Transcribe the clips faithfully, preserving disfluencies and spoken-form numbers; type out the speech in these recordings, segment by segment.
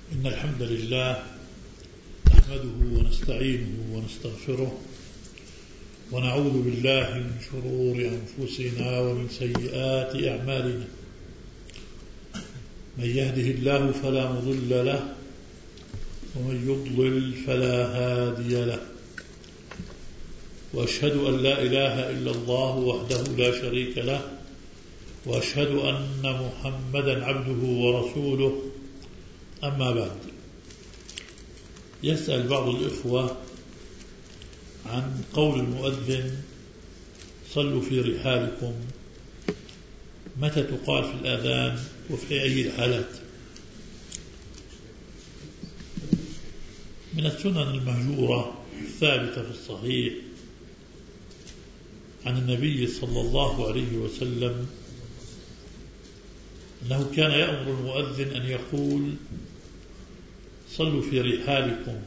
إن الحمد لله نحمده ونستعينه ونستغفره ونعوذ بالله من شرور أنفسنا ومن سيئات أعمالنا. من يهده الله فلا مضل له ومن يضلل فلا هادي له، وأشهد أن لا إله إلا الله وحده لا شريك له، وأشهد أن محمدا عبده ورسوله. أما بعد، يسأل بعض الإخوة عن قول المؤذن صلوا في رحالكم، متى تقال في الآذان وفي أي الحالات؟ من السنن المهجورة الثابتة في الصحيح عن النبي صلى الله عليه وسلم أنه كان يأمر المؤذن أن يقول صلوا في رحالكم،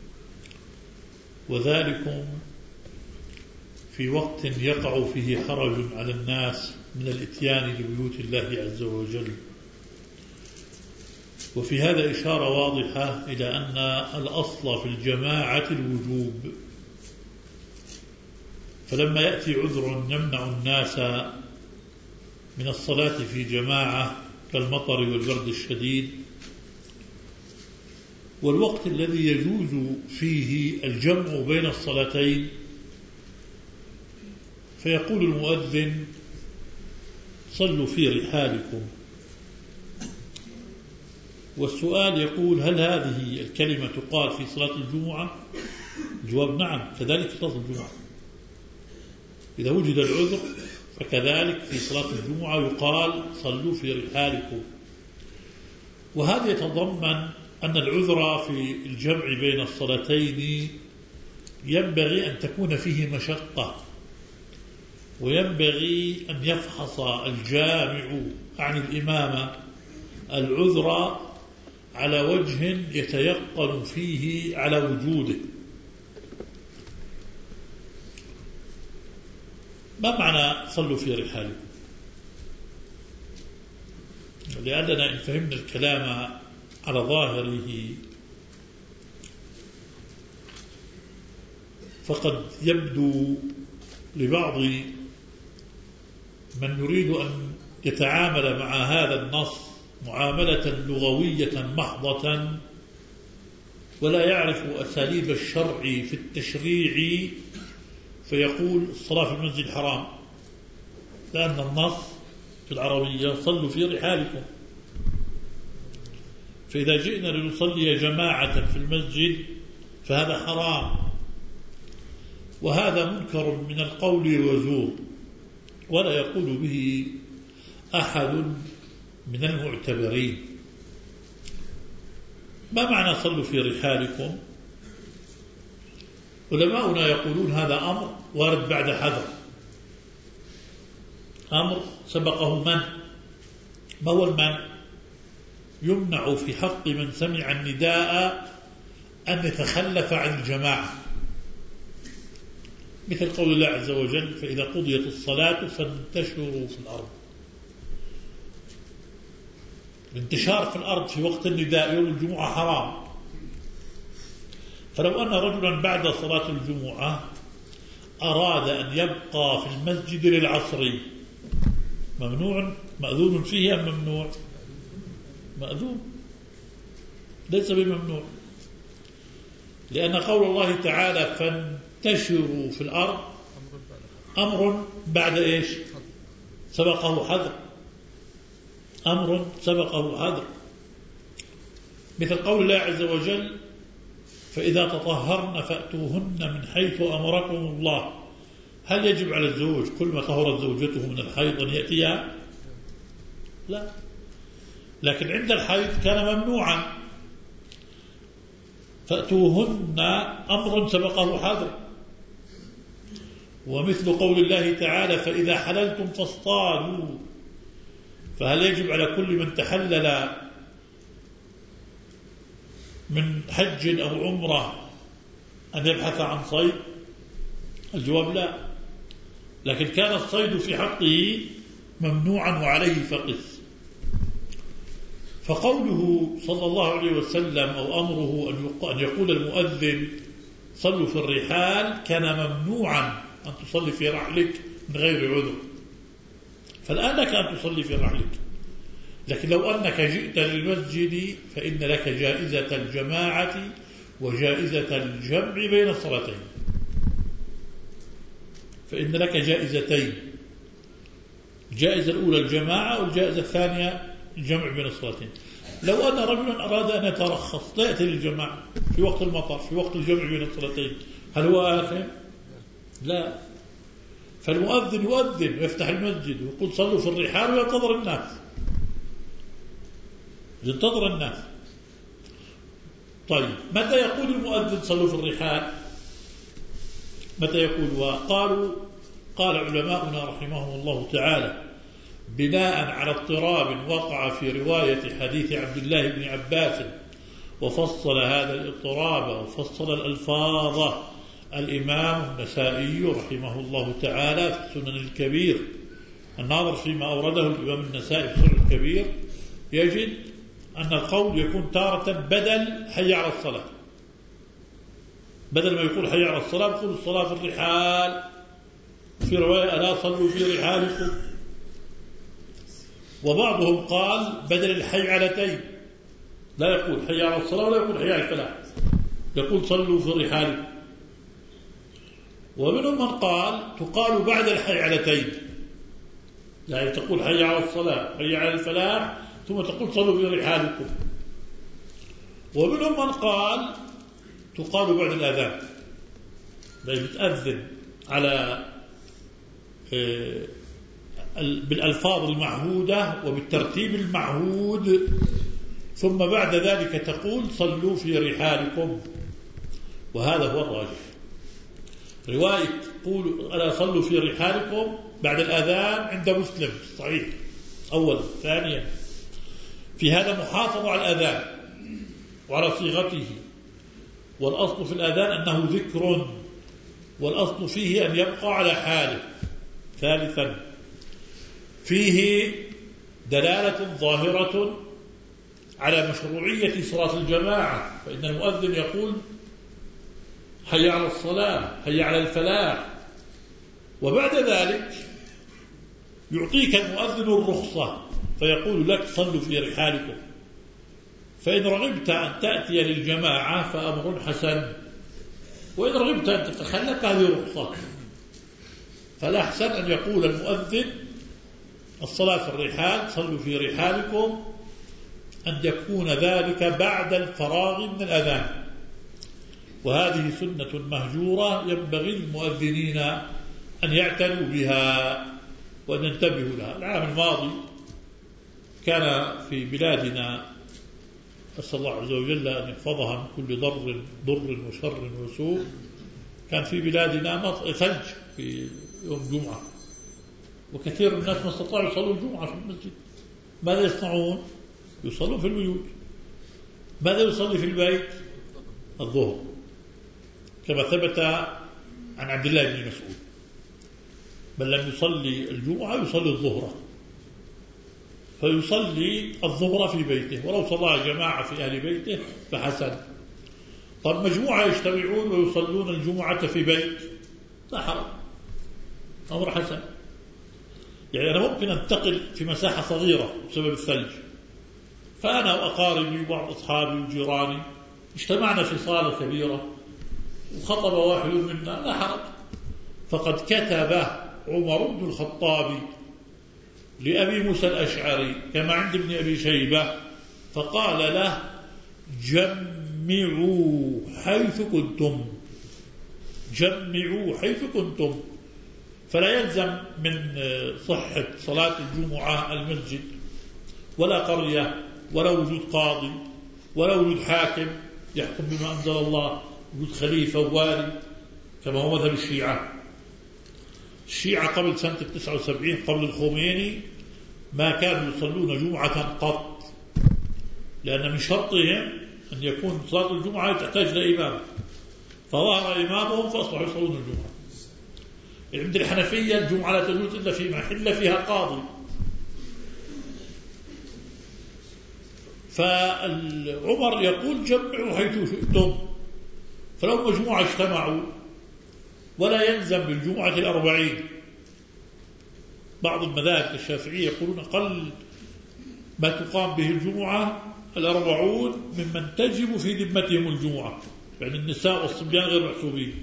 وذلكم في وقت يقع فيه حرج على الناس من الإتيان لبيوت الله عز وجل. وفي هذا إشارة واضحة إلى أن الأصل في الجماعة الوجوب، فلما يأتي عذر يمنع الناس من الصلاة في جماعة كالمطر والبرد الشديد، والوقت الذي يجوز فيه الجمع بين الصلاتين، فيقول المؤذن صلوا في رحالكم. والسؤال يقول هل هذه الكلمة تقال في صلاة الجمعة؟ الجواب نعم، كذلك في صلاة الجمعة إذا وجد العذر، فكذلك في صلاة الجمعة يقال صلوا في رحالكم. وهذا يتضمن أن العذر في الجمع بين الصلاتين ينبغي أن تكون فيه مشقة، وينبغي أن يفحص الجامع عن الإمامة العذر على وجه يتيقن فيه على وجوده. ما معنى صلوا في رحالكم؟ لأننا إن فهمنا الكلام على ظاهره فقد يبدو لبعض من يريد أن يتعامل مع هذا النص معاملة لغوية محضة ولا يعرف أساليب الشرع في التشريع، فيقول الصلاة في المسجد حرام، لأن النص في العربية صلوا في رحالكم، فإذا جئنا لنصلي جماعة في المسجد فهذا حرام، وهذا منكر من القول وزور، ولا يقول به أحد من المعتبرين. ما معنى صلوا في رحالكم؟ علماؤنا يقولون هذا أمر وارد بعد حذر، أمر سبقه من؟ ما هو المنع؟ يمنع في حق من سمع النداء أن يتخلف عن الجماعة، مثل قول الله عز وجل فإذا قضيت الصلاة فانتشروا في الأرض. الانتشار في الأرض في وقت النداء يوم الجمعة حرام، فلو أن رجلا بعد صلاة الجمعة أراد أن يبقى في المسجد للعصر ممنوع، مأذون فيه أم ممنوع؟ مأذون، ليس بممنوع، لأن قول الله تعالى فانتشروا في الأرض أمر بعد إيش؟ سبقه حذر، أمر سبقه حذر، مثل قول الله عز وجل فإذا تطهرن فأتوهن من حيث أمركم الله. هل يجب على الزوج كل ما طهرت زوجته من الحيض أن يأتيها؟ لا، لكن عند الحيض كان ممنوعا، فأتوهن أمر سبقه حذر. ومثل قول الله تعالى فإذا حللتم فاصطادوا، فهل يجب على كل من تحلل من حج أو عمرة أن يبحث عن صيد؟ الجواب لا، لكن كان الصيد في حقه ممنوعا وعليه فقس. فقوله صلى الله عليه وسلم أو أمره أن يقول المؤذن صلوا في الرحال كان ممنوعا أن تصلي في رحلك من غير عذر. فالآن لك أن تصلي في رحلك، لكن لو أنك جئت للمسجد فإن لك جائزة الجماعة وجائزة الجمع بين الصلاتين، فإن لك جائزتين، الجائزة الأولى الجماعة والجائزة الثانية الجمع بين الصلاتين. لو أن رجلا أراد أن يترخص لا يأتي للجماعة في وقت المطر في وقت الجمع بين الصلاتين، هل هو آثم؟ لا. فالمؤذن يؤذن ويفتح المسجد ويقول صلوا في الرحال وينتظر الناس، ينتظر الناس. طيب متى يقول المؤذن صلوا في الرحال؟ متى يقول؟ وقالوا قال علماؤنا رحمهم الله تعالى بناء على اضطراب وقع في رواية حديث عبد الله بن عباس، وفصل هذا الاضطراب وفصل الألفاظ الإمام النسائي رحمه الله تعالى في السنن الكبير. الناظر فيما أورده الإمام النسائي في السنن الكبير يجد أن القول يكون تارة بدل حي على الصلاة، بدل ما يقول حي على الصلاة يقول الصلاة في الرحال، في رواية ألا صلوا في رحالكم. وبعضهم قال بدل الحي علتين لا يقول حي على الصلاة ولا يقول حي على الفلاح، يقول صلوا في رحالكم. ومنهم من قال تقال بعد الحي علتين، يعني تقول حي على الصلاة حي على الفلاح ثم تقول صلوا في رحالكم. ومنهم من قال تقال بعد الأذان، يعني بتأذن على بالألفاظ المعهودة وبالترتيب المعهود، ثم بعد ذلك تقول صلوا في رحالكم، وهذا هو الراجح. رواية قولوا ألا صلوا في رحالكم بعد الأذان عند مسلم صحيح أولا. ثانيا في هذا محافظة على الأذان وعلى صيغته، والأصل في الأذان أنه ذكر، والأصل فيه أن يبقى على حاله. ثالثا فيه دلالة ظاهرة على مشروعية صلاة الجماعة، فإن المؤذن يقول حي على الصلاة حي على الفلاح، وبعد ذلك يعطيك المؤذن الرخصة فيقول لك صلوا في رحالكم. فإن رغبت أن تأتي للجماعة فأمر حسن، وإن رغبت أن تتخلف هذه رخصة. فالأحسن أن يقول المؤذن الصلاة في الرحال صلوا في رحالكم، أن يكون ذلك بعد الفراغ من الأذان، وهذه سنة مهجورة ينبغي المؤذنين أن يعتنوا بها وأن ينتبهوا لها. العام الماضي كان في بلادنا أسأل الله عز وجل أن يحفظها من كل ضر ضر وشر وسوء، كان في بلادنا ثلج في يوم جمعة، وكثير من الناس ما استطاعوا يصلوا الجمعة في المسجد. ماذا يصنعون؟ يصلوا في البيوت. ماذا يصلي في البيت؟ الظهر، كما ثبت عن عبد الله بن مسعود، بل لم يصلي الجمعة يصلي الظهر، فيصلي الظهر في بيته، ولو صلى جماعة في أهل بيته فحسن. طب مجموعة يجتمعون ويصلون الجمعة في بيت لا حرج، أمر حسن. يعني أنا ممكن أنتقل في مساحة صغيرة بسبب الثلج، فأنا وأقاربي وبعض أصحابي وجيراني اجتمعنا في صالة كبيرة وخطب واحد منا لا حرج. فقد كتب عمر بن الخطاب لأبي موسى الأشعري كما عند ابن أبي شيبة فقال له جمعوا حيث كنتم، جمعوا حيث كنتم. فلا يلزم من صحة صلاة الجمعة المسجد ولا قرية ولا وجود قاضي ولا وجود حاكم يحكم بما أنزل الله، وجود خليفة ووالي كما هو مذهب الشيعة. الشيعة قبل سنة التسعة وسبعين قبل الخميني ما كانوا يصلون جمعة قط، لأن من شرطهم أن يكون صلاة الجمعة تحتاج لإمام، فظهر إمامهم فأصبحوا يصلون الجمعة. عند الحنفية الجمعة لا تجوز إلا في محل فيها قاضي، فعمر يقول جمعوا حيث شئتم، فلو مجموعة اجتمعوا ولا يلزم بالجمعة الأربعين. بعض المذاهب الشافعية يقولون أقل ما تقام به الجمعة الأربعون ممن تجب في ذمتهم الجمعة، يعني النساء والصبيان غير محسوبين.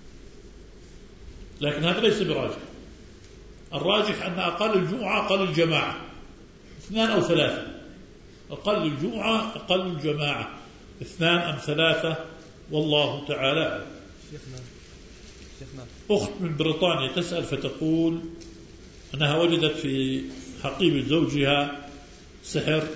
لكن هذا ليس براجح. الراجح أن أقل الجمعة أقل الجماعة، اثنان أو ثلاثة. أقل الجمعة أقل الجماعة، اثنان أم ثلاثة، والله تعالى. شيخنا شيخنا أخت من بريطانيا تسأل فتقول أنها وجدت في حقيبة زوجها سحر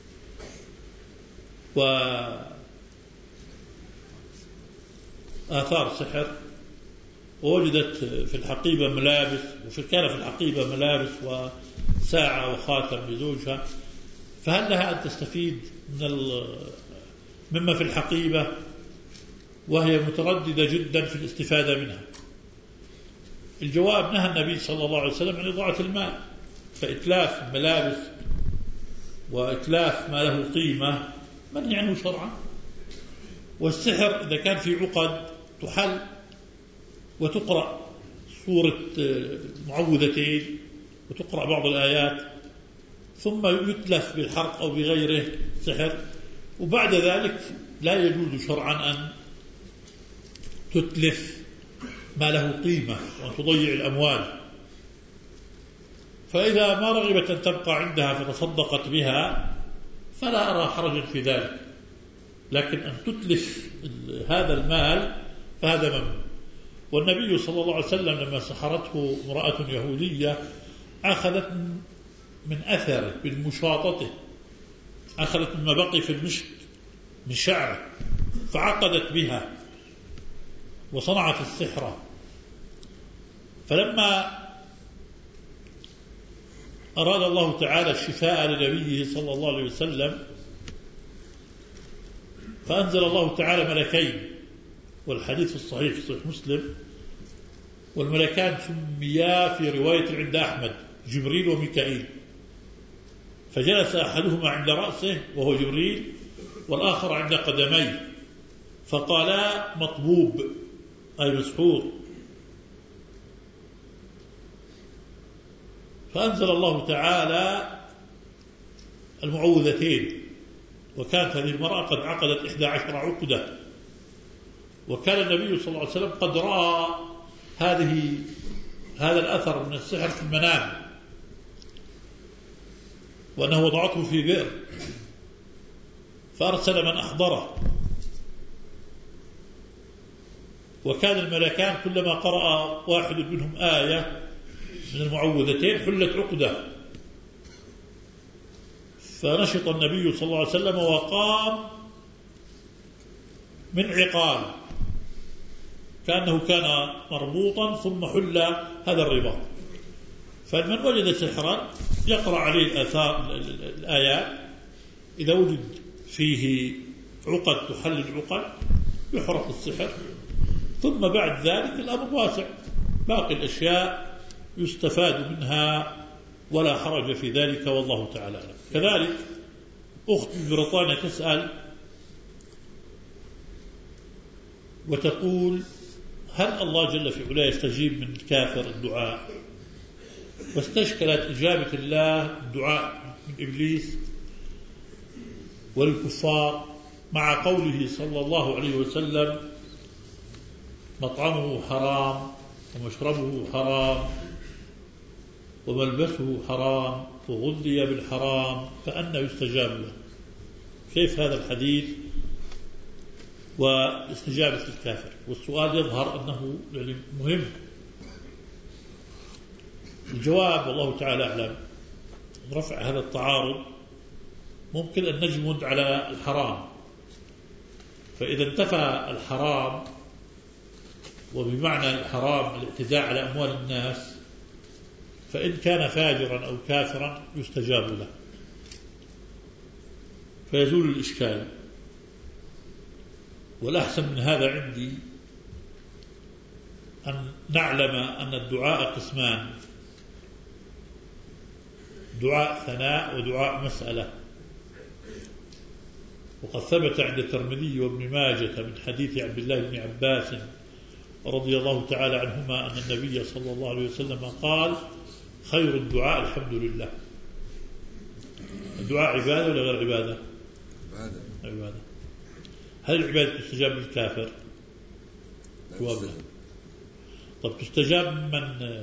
وآثار سحر، ووجدت في الحقيبة ملابس، وفي كان في الحقيبة ملابس وساعة وخاتم لزوجها، فهل لها أن تستفيد من مما في الحقيبة وهي مترددة جدا في الاستفادة منها؟ الجواب: نهى النبي صلى الله عليه وسلم عن إضاعة المال، فإتلاف الملابس وإتلاف ما له قيمة منهي عنه شرعا. والسحر إذا كان في عقد تحل وتقرأ سورة معوذتين وتقرأ بعض الآيات ثم يتلف بالحرق أو بغيره سحر، وبعد ذلك لا يجوز شرعا أن تتلف ما له قيمة وأن تضيع الأموال. فإذا ما رغبت أن تبقى عندها فتصدقت بها فلا أرى حرجا في ذلك، لكن أن تتلف هذا المال فهذا ممنوع. والنبي صلى الله عليه وسلم لما سحرته امرأة يهودية أخذت من أثره بالمشاطته، أخذت مما بقي في المشط من شعره فعقدت بها وصنعت السحرة. فلما أراد الله تعالى الشفاء لنبيه صلى الله عليه وسلم فأنزل الله تعالى ملكين، والحديث الصحيح في صحيح مسلم، والملكان سميا في رواية عند أحمد جبريل وميكائيل، فجلس أحدهما عند رأسه وهو جبريل والآخر عند قدميه، فقالا مطبوب أي مسحور. فأنزل الله تعالى المعوذتين، وكانت هذه المرأة قد عقدت إحدى عشر عقدة، وكان النبي صلى الله عليه وسلم قد رأى هذه هذا الأثر من السحر في المنام، وأنه وضعته في بئر، فأرسل من أحضره. وكان الملكان كلما قرأ واحد منهم آية من المعوذتين حلت عقدة، فنشط النبي صلى الله عليه وسلم وقام من عقال كأنه كان مربوطا ثم حل هذا الرباط. فمن وجد سحرا يقرأ عليه الآثار الآيات، إذا وجد فيه عقد تحل العقد يحرق السحر، ثم بعد ذلك الأمر واسع، باقي الأشياء يستفاد منها ولا حرج في ذلك، والله تعالى أعلم. كذلك أخت من بريطانيا تسأل وتقول: هل الله جل في علاه يستجيب من الكافر الدعاء؟ واستشكلت إجابة الله الدعاء من إبليس والكفار مع قوله صلى الله عليه وسلم: مطعمه حرام ومشربه حرام وملبسه حرام وغذي بالحرام فأنى يستجاب له. كيف هذا الحديث واستجابة الكافر؟ والسؤال يظهر أنه مهم. الجواب والله تعالى أعلم رفع هذا التعارض ممكن أن نجمد على الحرام، فإذا انتفى الحرام، وبمعنى الحرام الاعتداء على أموال الناس، فإن كان فاجرا أو كافرا يستجاب له فيزول الإشكال. والأحسن من هذا عندي أن نعلم أن الدعاء قسمان: دعاء ثناء ودعاء مسألة. وقد ثبت عند الترمذي وابن ماجة من حديث عبد الله بن عباس رضي الله تعالى عنهما أن النبي صلى الله عليه وسلم قال: خير الدعاء الحمد لله. الدعاء عبادة ولا غير عبادة؟ عبادة. عبادة. هل العبادة تستجاب للكافر؟ جواب لا. طب تستجاب من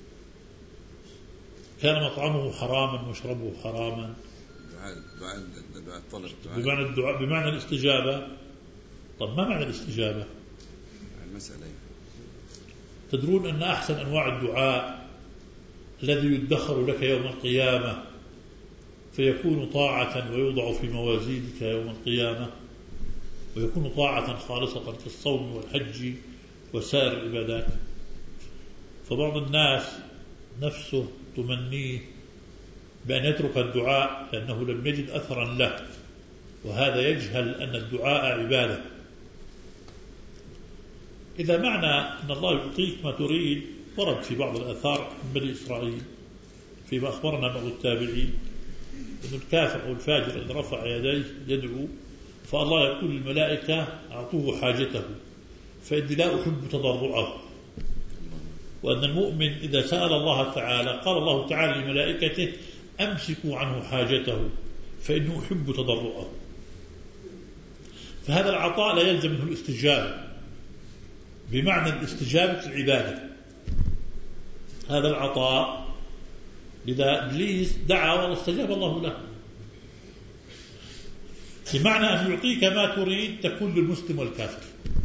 كان مطعمه حراما ومشربه حراما؟ دعاء دعاء الطلب. بمعنى الدعاء بمعنى الاستجابة. طب ما معنى الاستجابة؟ المسألة. تدرون أن أحسن أنواع الدعاء الذي يدخر لك يوم القيامة فيكون طاعة ويوضع في موازينك يوم القيامة، ويكون طاعة خالصة كالصوم والحج وسائر العبادات. فبعض الناس نفسه تمنيه بأن يترك الدعاء لأنه لم يجد أثرا له، وهذا يجهل أن الدعاء عبادة. إذا معنى أن الله يعطيك ما تريد ورد في بعض الآثار من بني إسرائيل فيما أخبرنا بعض التابعين أن الكافر أو الفاجر إذا رفع يديه يدعو فالله يقول للملائكة: أعطوه حاجته فإني لا أحب تضرعه. وأن المؤمن إذا سأل الله تعالى قال الله تعالى لملائكته: أمسكوا عنه حاجته فإنه أحب تضرعه. فهذا العطاء لا يلزم منه الاستجابة بمعنى الاستجابة العبادة. هذا العطاء لذا إبليس دعا واستجاب الله له، بمعنى أن يعطيك ما تريد تكون للمسلم والكافر،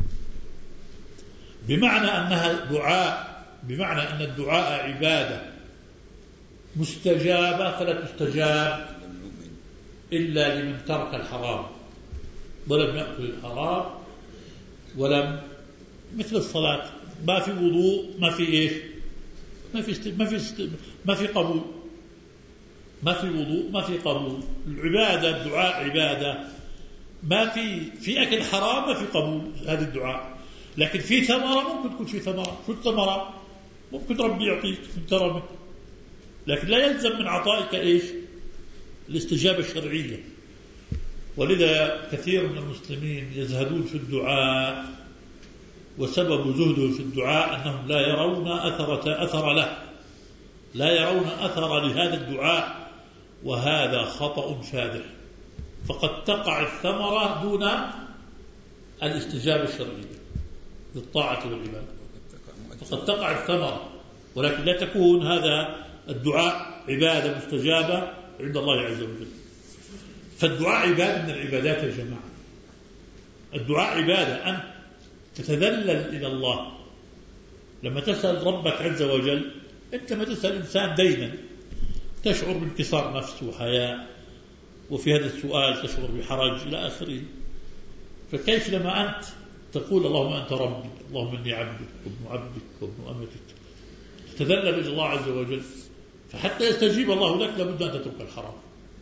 بمعنى أنها دعاء، بمعنى أن الدعاء عبادة مستجابة فلا تستجاب إلا لمن ترك الحرام ولم يأكل الحرام ولم، مثل الصلاة ما في وضوء ما في إيش ما في است... ما في است... ما في قبول، ما في وضوء ما في قبول. العبادة الدعاء عبادة، ما في في أكل حرام ما في قبول هذا الدعاء. لكن في ثمرة ممكن تكون في ثمرة، شو الثمرة؟ ممكن ربي يعطيك من كرمه، لكن لا يلزم من عطائك إيش؟ الاستجابة الشرعية. ولذا كثير من المسلمين يزهدون في الدعاء، وسبب زهدهم في الدعاء أنهم لا يرون أثر أثر له، لا يرون أثر لهذا الدعاء، وهذا خطأ فادح. فقد تقع الثمرة دون الاستجابة الشرعية للطاعة والعبادة، فقد تقع الثمرة، ولكن لا تكون هذا الدعاء عبادة مستجابة عند الله عز وجل. فالدعاء عبادة من العبادات يا جماعة. الدعاء عبادة، أن تتذلل إلى الله لما تسأل ربك عز وجل. أنت ما تسأل إنسان دينا تشعر بانكسار نفس وحياء، وفي هذا السؤال تشعر بحرج إلى آخره. فكيف لما أنت تقول: اللهم أنت ربي، اللهم إني عبدك وابن عبدك وابن أمتك، تتذلل إلى الله عز وجل، فحتى يستجيب الله لك لابد أن تترك الحرام.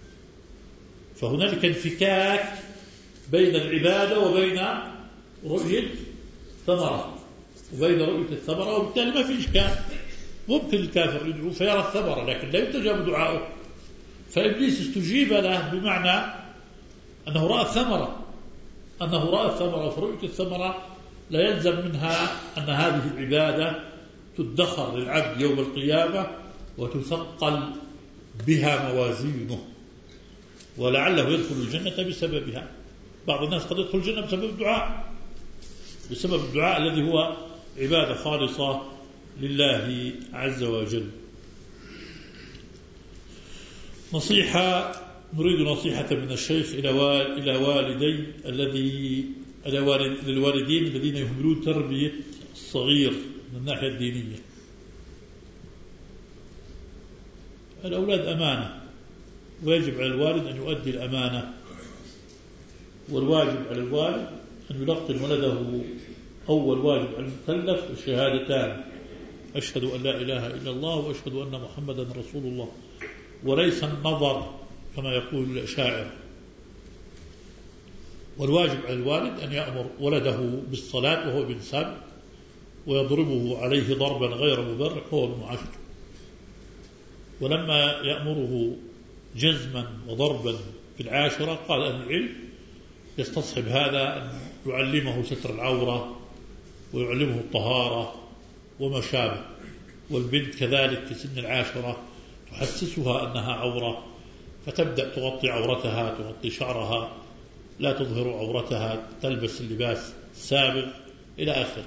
فهنالك انفكاك بين العبادة وبين رؤية ثمرة، وبين رؤية الثمرة، وبالتالي ما في إشكال. ممكن الكافر يدعو فيرى الثمرة لكن لا يستجاب دعاؤه. فإبليس استجيب له بمعنى أنه رأى الثمرة، أنه رأى الثمرة، فرؤية الثمرة لا يلزم منها أن هذه العبادة تدخر للعبد يوم القيامة وتثقل بها موازينه، ولعله يدخل الجنة بسببها. بعض الناس قد يدخل الجنة بسبب الدعاء، بسبب الدعاء الذي هو عبادة خالصة لله عز وجل. نصيحة، نريد نصيحة من الشيخ إلى والدي الذي للوالدين الذين يهملون تربية الصغير من الناحية الدينية. الأولاد أمانة، ويجب على الوالد أن يؤدي الأمانة، والواجب على الوالد أن يلقن ولده أول واجب على المكلف الشهادتان: أشهد أن لا إله إلا الله وأشهد أن محمدا رسول الله، وليس النظر كما يقول الأشاعرة. والواجب على الوالد أن يأمر ولده بالصلاة وهو ابن سبع، ويضربه عليه ضربا غير مبرح وهو ابن عشر. ولما يأمره جزما وضربا في العاشرة قال أهل العلم يستصحب هذا أن يعلمه ستر العورة ويعلمه الطهارة وما شابه. والبنت كذلك في سن العاشرة تحسسها أنها عورة، فتبدأ تغطي عورتها، تغطي شعرها، لا تظهر عورتها، تلبس اللباس السابغ إلى آخره.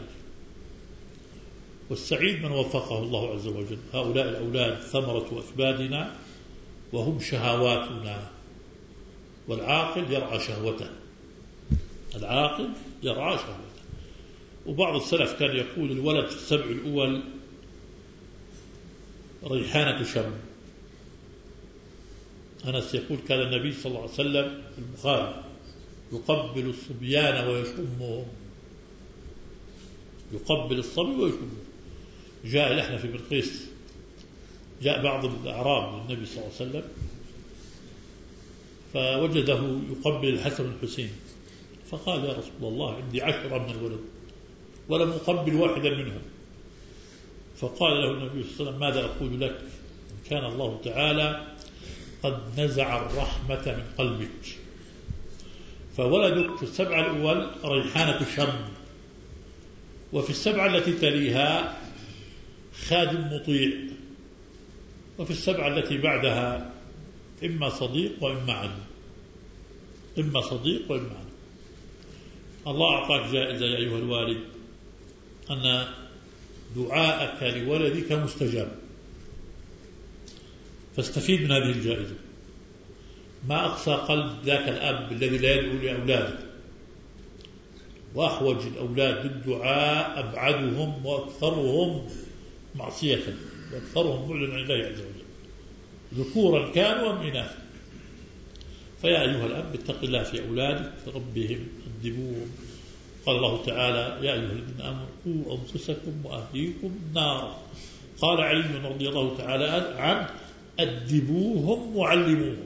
والسعيد من وفقه الله عز وجل. هؤلاء الأولاد ثمرة أكبادنا وهم شهواتنا، والعاقل يرعى شهوته، العاقل يرعى شهوته. وبعض السلف كان يقول الولد في السبع الأول ريحانة شم. أنس يقول كان النبي صلى الله عليه وسلم في البخاري يقبل الصبيان ويشمهم، يقبل الصبي ويشمهم. جاء لحنا في بلقيس، جاء بعض الأعراب للنبي صلى الله عليه وسلم فوجده يقبل الحسن والحسين، فقال يا رسول الله عندي عشرة من الولد ولم أقبل واحدا منهم. فقال له النبي صلى الله عليه وسلم ماذا أقول لك؟ إن كان الله تعالى قد نزع الرحمة من قلبك. فولدك في السبعة الأول ريحانة شم، وفي السبعة التي تليها خادم مطيع، وفي السبعة التي بعدها إما صديق وإما عدو، إما صديق وإما عدو. الله أعطاك جائزة يا أيها الوالد أن دعاءك لولدك مستجاب، فاستفيد من هذه الجائزة. ما أقسى قلب ذاك الأب الذي لا يدعو لأولاده، وأحوج الأولاد بالدعاء أبعدهم وأكثرهم معصية وأكثرهم بعدا عن الله عز وجل، ذكورا كانوا أم إناثا. فيا أيها الأب اتق الله في أولادك، ربهم أدبوهم. قال الله تعالى يا أيها الذين آمنوا قوا أنفسكم وأهليكم نارا. قال علي رضي الله تعالى عنه أدبوهم وعلموهم،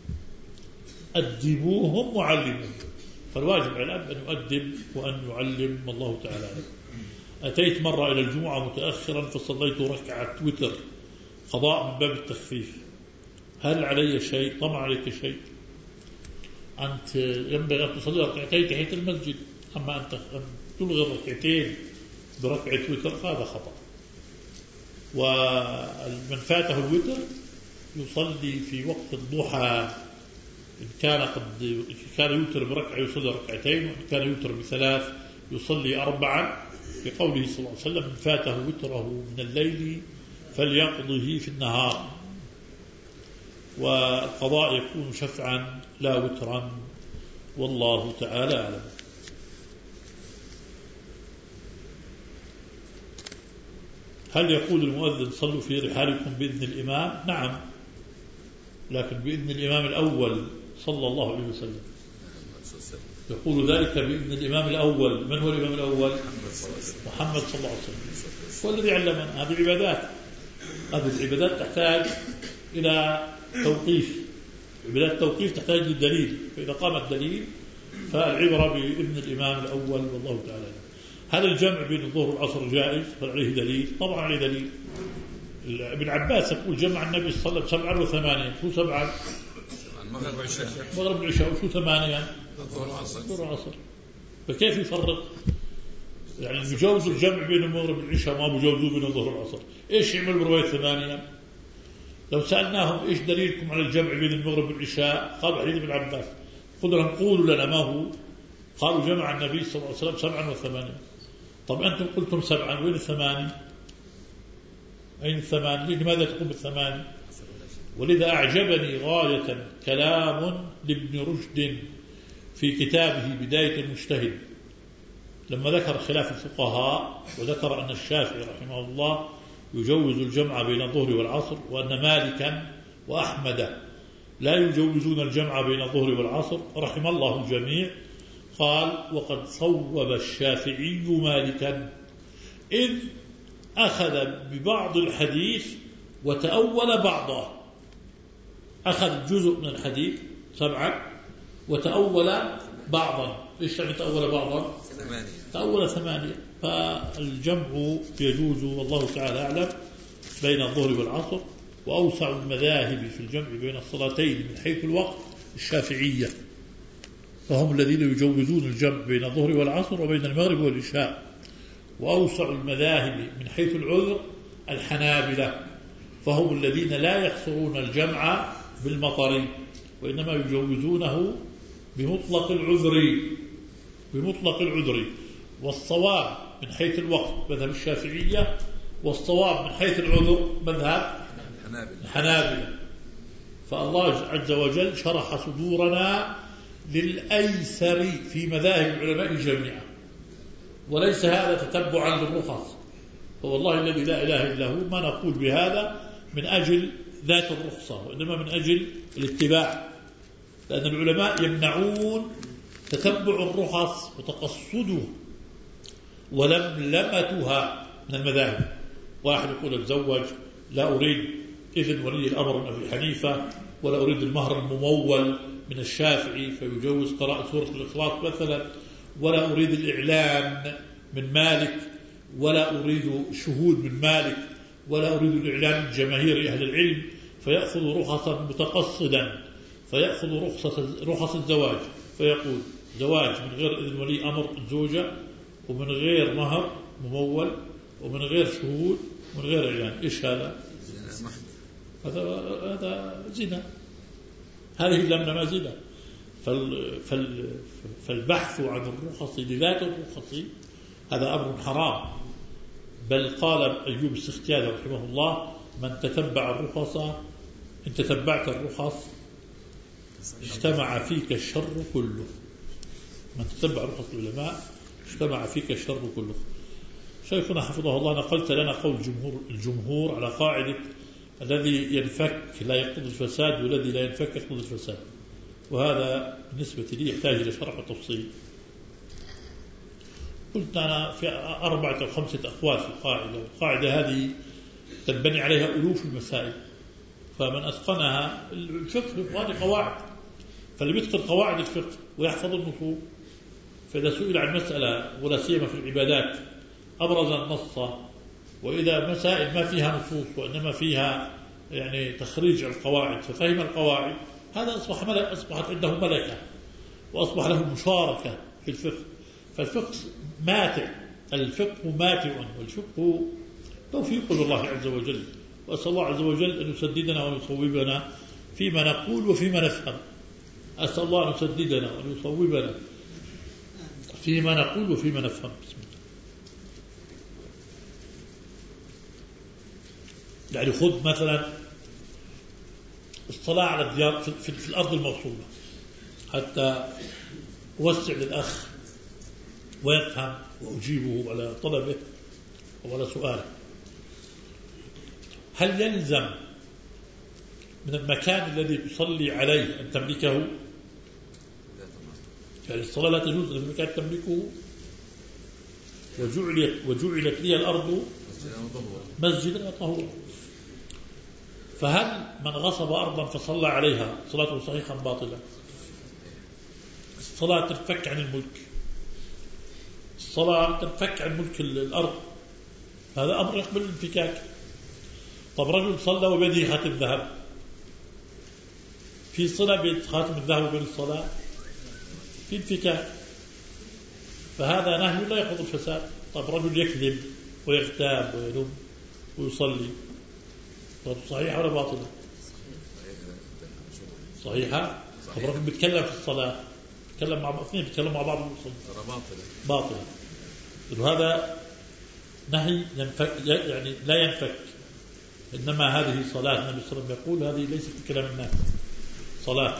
أدبوهم وعلموهم. فالواجب على الأب أن يؤدب وأن يعلم الله تعالى. أتيت مرة إلى الجمعة متأخرا فصليت ركعة وتر قضاء من باب التخفيف. هل علي شيء؟ طبعا عليك شيء، أنت ينبغي أن تصلي ركعتين تحية المسجد، أما أن تلغي الركعتين بركعة وتر هذا خطأ. ومن فاته الوتر يصلي في وقت الضحى، إن كان قد إن كان يوتر بركعة يصلي ركعتين، وإن كان يوتر بثلاث يصلي أربعا، بقوله صلى الله عليه وسلم من فاته وتره من الليل فليقضه في النهار. والقضاء يكون شفعا لا وترا، والله تعالى أعلم. هل يقول المؤذن صلوا في رحالكم بإذن الإمام؟ نعم، لكن بإذن الإمام الأول صلى الله عليه وسلم. يقول ذلك بإذن الإمام الأول. من هو الإمام الأول؟ محمد صلى الله عليه وسلم، هو الذي علمنا. هذه العبادات، هذه العبادات تحتاج إلى توقيف، عبادات توقيف تحتاج للدليل، فإذا قام الدليل فالعبرة بإذن الإمام الأول، والله تعالى. هل الجمع بين الظهر والعصر جائز؟ هل عليه دليل؟ طبعا عليه دليل. ابن عباس يقول جمع النبي صلى الله عليه وسلم سبعا وثمانيا. شو سبعا؟ المغرب والعشاء. المغرب والعشاء. وشو ثمانيا؟ الظهر والعصر. فكيف يفرق؟ يعني يجوز الجمع بين المغرب والعشاء، ما بيجوزوا بين الظهر والعصر. ايش يعمل برواية ثمانيا؟ لو سألناهم ايش دليلكم على الجمع بين المغرب والعشاء؟ قال حديث ابن عباس. قلنا لهم قولوا لنا ما هو؟ قالوا جمع النبي صلى الله عليه وسلم سبعا وثمانيا. طب أنتم قلتم سبعا، وين الثماني؟ أين الثماني؟ لماذا تقوم بالثماني؟ ولذا أعجبني غاية كلام لابن رشد في كتابه بداية المجتهد، لما ذكر خلاف الفقهاء وذكر أن الشافعي رحمه الله يجوز الجمع بين الظهر والعصر، وأن مالكا وأحمد لا يجوزون الجمع بين الظهر والعصر رحم الله الجميع. قال وقد صوب الشافعي مالكا إذ أخذ ببعض الحديث وتأول بعضه، أخذ جزء من الحديث سبعة وتأول بعضا. إيش يعني تأول بعضا؟ ثمانية. تأول ثمانية. فالجمع يجوز والله تعالى أعلم بين الظهر والعصر. وأوسع المذاهب في الجمع بين الصلاتين من حيث الوقت الشافعية. فهم الذين يجوزون الجمع بين الظهر والعصر وبين المغرب والعشاء. وأوسع المذاهب من حيث العذر الحنابلة، فهم الذين لا يحصرون الجمع بالمطر وإنما يجوزونه بمطلق العذر بمطلق العذر. والصواب من حيث الوقت مذهب الشافعية، والصواب من حيث العذر مذهب الحنابلة. فالله عز وجل شرح صدورنا للأيسر في مذاهب العلماء جميعا، وليس هذا تتبعا للرخص. فوالله الذي لا إله إلا هو ما نقول بهذا من أجل ذات الرخصة، وإنما من أجل الاتباع، لأن العلماء يمنعون تتبع الرخص وتقصده ولملمتها من المذاهب. واحد يقول أتزوج لا أريد إذن ولي الأمر من أبي حنيفة، ولا أريد المهر الممول من الشافعي فيجوز قراءة سورة الإخلاص مثلا، ولا أريد الإعلام من مالك، ولا أريد شهود من مالك، ولا أريد الإعلام من جماهير أهل العلم، فيأخذ رخصا متقصدا، فيأخذ رخصة رخص الزواج فيقول زواج من غير إذن ولي أمر الزوجة، ومن غير مهر ممول، ومن غير شهود، ومن غير إعلان. إيش هذا؟ هذا هذا زنا، هذه اللمنة زنا. فال فال فالبحث عن الرخص لذات الرخص هذا أمر حرام. بل قال أيوب السختياني رحمه الله من تتبع الرخص إن تتبعت الرخص اجتمع فيك الشر كله. من تتبع رخص العلماء اجتمع فيك الشر كله. شيخنا حفظه الله نقلت لنا قول الجمهور, الجمهور على قاعدة الذي ينفك لا يقتضي الفساد والذي لا ينفك يقتضي الفساد، وهذا بالنسبة لي يحتاج إلى شرح وتفصيل. قلت أنا في أربعة أو خمسة أقوال في القاعدة، والقاعدة هذه تنبني عليها ألوف المسائل، فمن أتقنها الفقه هذه قواعد، فاللي بيتقن قواعد الفقه ويحفظ النصوص فإذا سئل عن مسألة ولا سيما في العبادات أبرز النص، وإذا مسائل ما فيها نصوص وإنما فيها يعني تخريج القواعد ففهم القواعد، هذا أصبح ملك، أصبحت عنده ملكة وأصبح له مشاركة في الفقه. فالفقه ماتع، الفقه ماتع، والفقه توفيق الله عز وجل. وأسأل الله عز وجل أن يسددنا وأن يصوبنا فيما نقول وفيما نفهم. أسأل الله أن يسددنا وأن يصوبنا فيما نقول وفيما نفهم. بسم الله. يعني خذ مثلا الصلاة على الديار في, في, في الأرض الموصولة حتى أوسع للأخ ويفهم وأجيبه على طلبه وعلى سؤاله. هل يلزم من المكان الذي تصلي عليه أن تملكه؟ يعني الصلاة لا تجوز إلا في مكان تملكه. وجعلت, وجعلت لي الأرض مسجدا وطهورا. فهل من غصب أرضا فصلى عليها صلاته صحيحا باطلة؟ الصلاة تنفك عن الملك، الصلاة تنفك عن ملك الأرض، هذا أمر يقبل الانفكاك. طب رجل صلى وبيده خاتم ذهب، في صلة بين خاتم الذهب وبين الصلاة؟ في انفكاك، فهذا نهي لا يقضي الفساد. طب رجل يكذب ويغتاب وينم ويصلي، طب صحيحة ولا باطلة؟ صحيحة. طب رجل بيتكلم في الصلاة، بيتكلم مع اثنين بيتكلم مع بعض باطلة باطلة. هذا نهي ينفك، يعني لا ينفك، إنما هذه صلاة. النبي صلى الله عليه وسلم يقول هذه ليست كلام الناس، صلاة.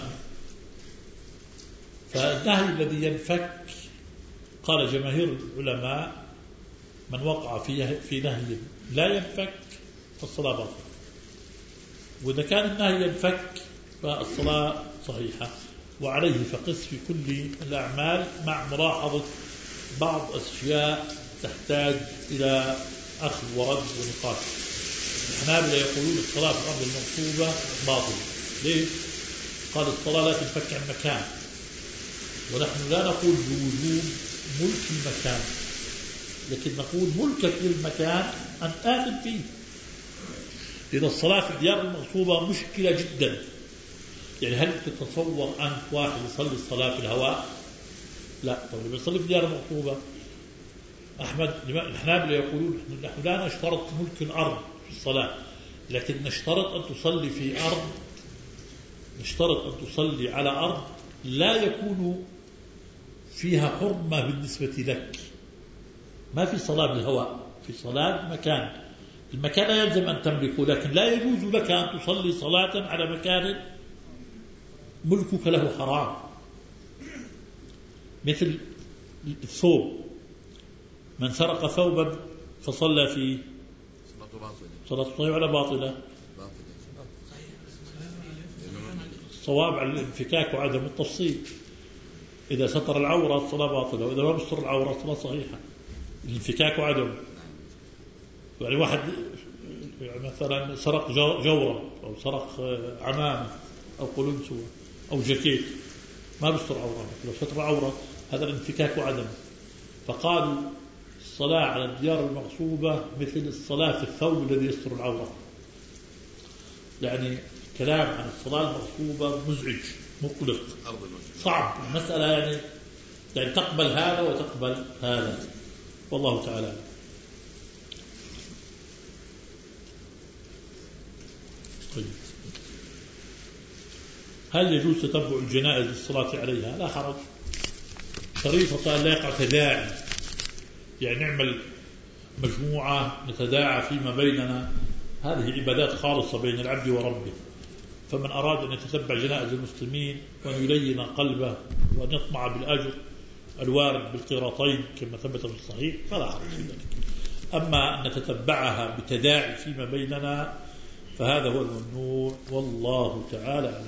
فالنهي الذي ينفك قال جماهير العلماء من وقع في في نهي لا ينفك فالصلاة باطلة، وإذا كان النهي ينفك فالصلاة صحيحة. وعليه فقس في كل الأعمال مع ملاحظة بعض أشياء تحتاج إلى أخذ ورد ونقاش. الحنابلة يقولون الصلاة في الأرض المنصوبة باطلة. ليش؟ قال الصلاة لا تنفك عن مكان، ونحن لا نقول بوجوب ملك المكان، لكن نقول ملكك للمكان أن آخذ فيه. لأن الصلاة في الديار المنصوبة مشكلة جدا، يعني هل تتصور أنت واحد يصلي الصلاة في الهواء؟ لا. طيب يصلي في ديار مغصوبة. أحمد الحنابلة يقولون نحن لا نشترط ملك الأرض في الصلاة، لكن نشترط أن تصلي في أرض نشترط أن تصلي على أرض لا يكون فيها حرمة بالنسبة لك. ما في صلاة بالهواء، في صلاة مكان. المكان لا يلزم أن تملكه، لكن لا يجوز لك أن تصلي صلاة على مكان ملكك له حرام، مثل الثوب. من سرق ثوبا فصلى فيه صلاة صحيحة ولا باطلة؟ الصواب على الانفكاك وعدم التفصيل. إذا ستر العورة الصلاة باطلة، وإذا ما بستر العورة الصلاة صحيحة. الانفكاك وعدم، يعني واحد يعني مثلا سرق جورة أو سرق عمامة أو قلنسوة أو جاكيت، ما بستر عورة. لو ستر عورة هذا الانفكاك وعدم. فقالوا الصلاة على الديار المغصوبة مثل الصلاة في الثوب الذي يستر العورة. يعني كلام عن الصلاة المغصوبة مزعج مقلق صعب المسألة، يعني يعني تقبل هذا وتقبل هذا، والله تعالى. طيب، هل يجوز تتبع الجنائز للصلاة عليها؟ لا حرج، شريطة لا يقع تداعي، يعني نعمل مجموعة نتداعى فيما بيننا. هذه عبادات خالصة بين العبد وربه، فمن أراد أن يتتبع جنائز المسلمين وأن يلين قلبه وأن يطمع بالأجر الوارد بالقيراطين كما ثبت في الصحيح فلا حرج في ذلك. أما أن نتتبعها بتداعي فيما بيننا فهذا هو الممنوع، والله تعالى أعلم.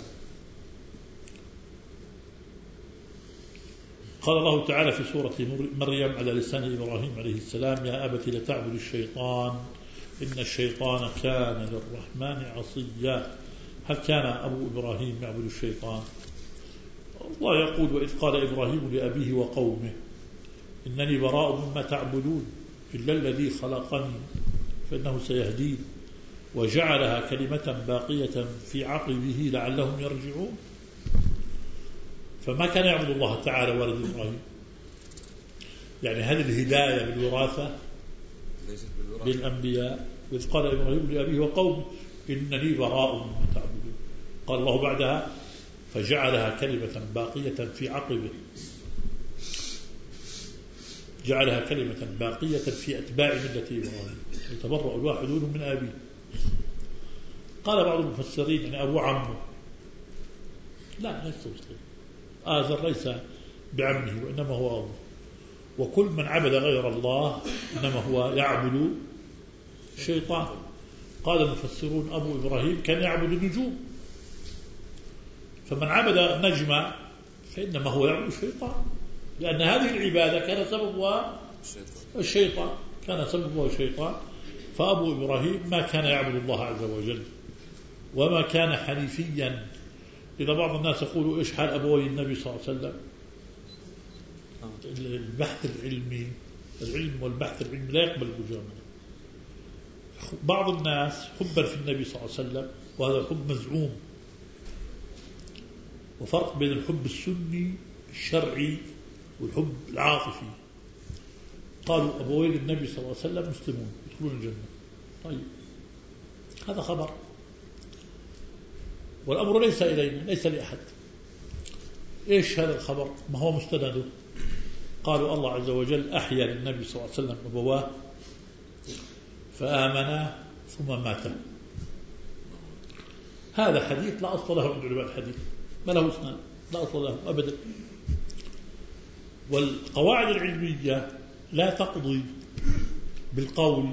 قال الله تعالى في سورة مريم على لسان إبراهيم عليه السلام: يا أبت لا تعبد الشيطان إن الشيطان كان للرحمن عصيا. هل كان أبو إبراهيم يعبد الشيطان؟ الله يقول: وإذ قال إبراهيم لأبيه وقومه إنني براء مما تعبدون إلا الذي خلقني فإنه سيهدين وجعلها كلمة باقية في عقبه لعلهم يرجعون. فما كان يعبد الله تعالى والد إبراهيم. يعني هذه الهداية بالوراثة للأنبياء. وإذ قال إبراهيم لأبيه وقومه إنني براء مما تعبدون. قال الله بعدها: فجعلها كلمة باقية في عقبه، جعلها كلمة باقية في أتباع ملة إبراهيم يتبرأ الواحدون من أبيه. قال بعض المفسرين يعني أبو عمه، لا ليس مسلم، آزر ليس بعمه وإنما هو أبوه. وكل من عبد غير الله إنما هو يعبد الشيطان. قال المفسرون: أبو إبراهيم كان يعبد النجوم، فمن عبد النجم فإنما هو يعبد الشيطان، لأن هذه العبادة كان سببها الشيطان كان سببها الشيطان. فأبو إبراهيم ما كان يعبد الله عز وجل وما كان حنيفيا. إذا بعض الناس يقولوا: إيش حال أبوي النبي صلى الله عليه وسلم؟ البحث العلمي العلم والبحث العلمي لا يقبل المجاملة. بعض الناس حبا في النبي صلى الله عليه وسلم، وهذا حب مزعوم، وفرق بين الحب السني الشرعي والحب العاطفي. قالوا أبوي النبي صلى الله عليه وسلم مسلمون يدخلون الجنة. طيب، هذا خبر، والأمر ليس إلينا، ليس لأحد. إيش هذا الخبر؟ ما هو مستنده؟ قالوا الله عز وجل أحيا للنبي صلى الله عليه وسلم أبواه فآمنا ثم ماتا. هذا حديث لا أصل له عند علماء الحديث، ما له اسناد، لا أصل له أبدا. والقواعد العلمية لا تقضي بالقول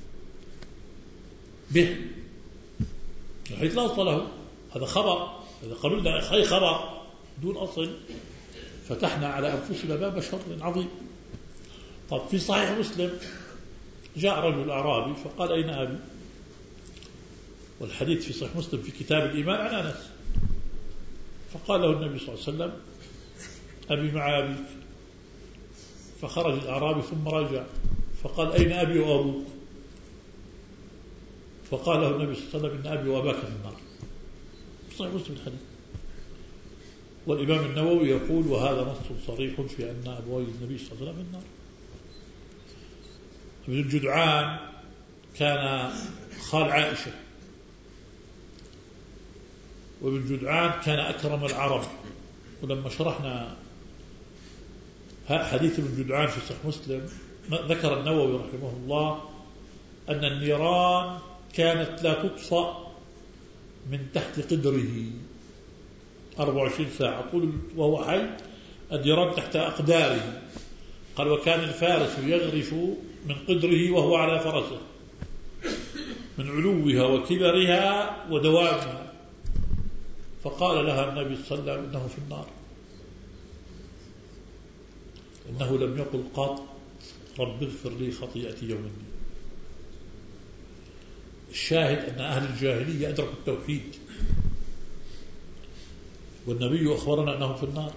به، الحديث لا أصل له، هذا خبر. إذا قلنا أي خبر دون أصل فتحنا على أنفسنا باب شر عظيم. طب في صحيح مسلم جاء رجل أعرابي فقال: أين أبي؟ والحديث في صحيح مسلم في كتاب الإيمان عن أنس. فقال له النبي صلى الله عليه وسلم: أبي مع أبيك. فخرج الأعرابي ثم رجع فقال: أين أبي وأبوك؟ فقال له النبي صلى الله عليه وسلم: إن أبي وأباك في النار. صحيح مسلم الحديث. والإمام النووي يقول وهذا نص صريح في أن أبوي النبي صلى الله عليه وسلم في النار. ابن جدعان كان خال عائشة، وابن جدعان كان أكرم العرب. ولما شرحنا حديث ابن جدعان في صحيح مسلم ذكر النووي رحمه الله أن النيران كانت لا تطفأ من تحت قدره أربع وعشرين ساعة، أقول وهو حي النيران تحت أقداره. قال وكان الفارس يغرف من قدره وهو على فرسه من علوها وكبرها ودوامها. فقال لها النبي صلى الله عليه وسلم إنه في النار، إنه لم يقل قط رب اغفر لي خطيئتي يوم الدين. الشاهد أن أهل الجاهلية أدركوا التوحيد، والنبي أخبرنا أنه في النار.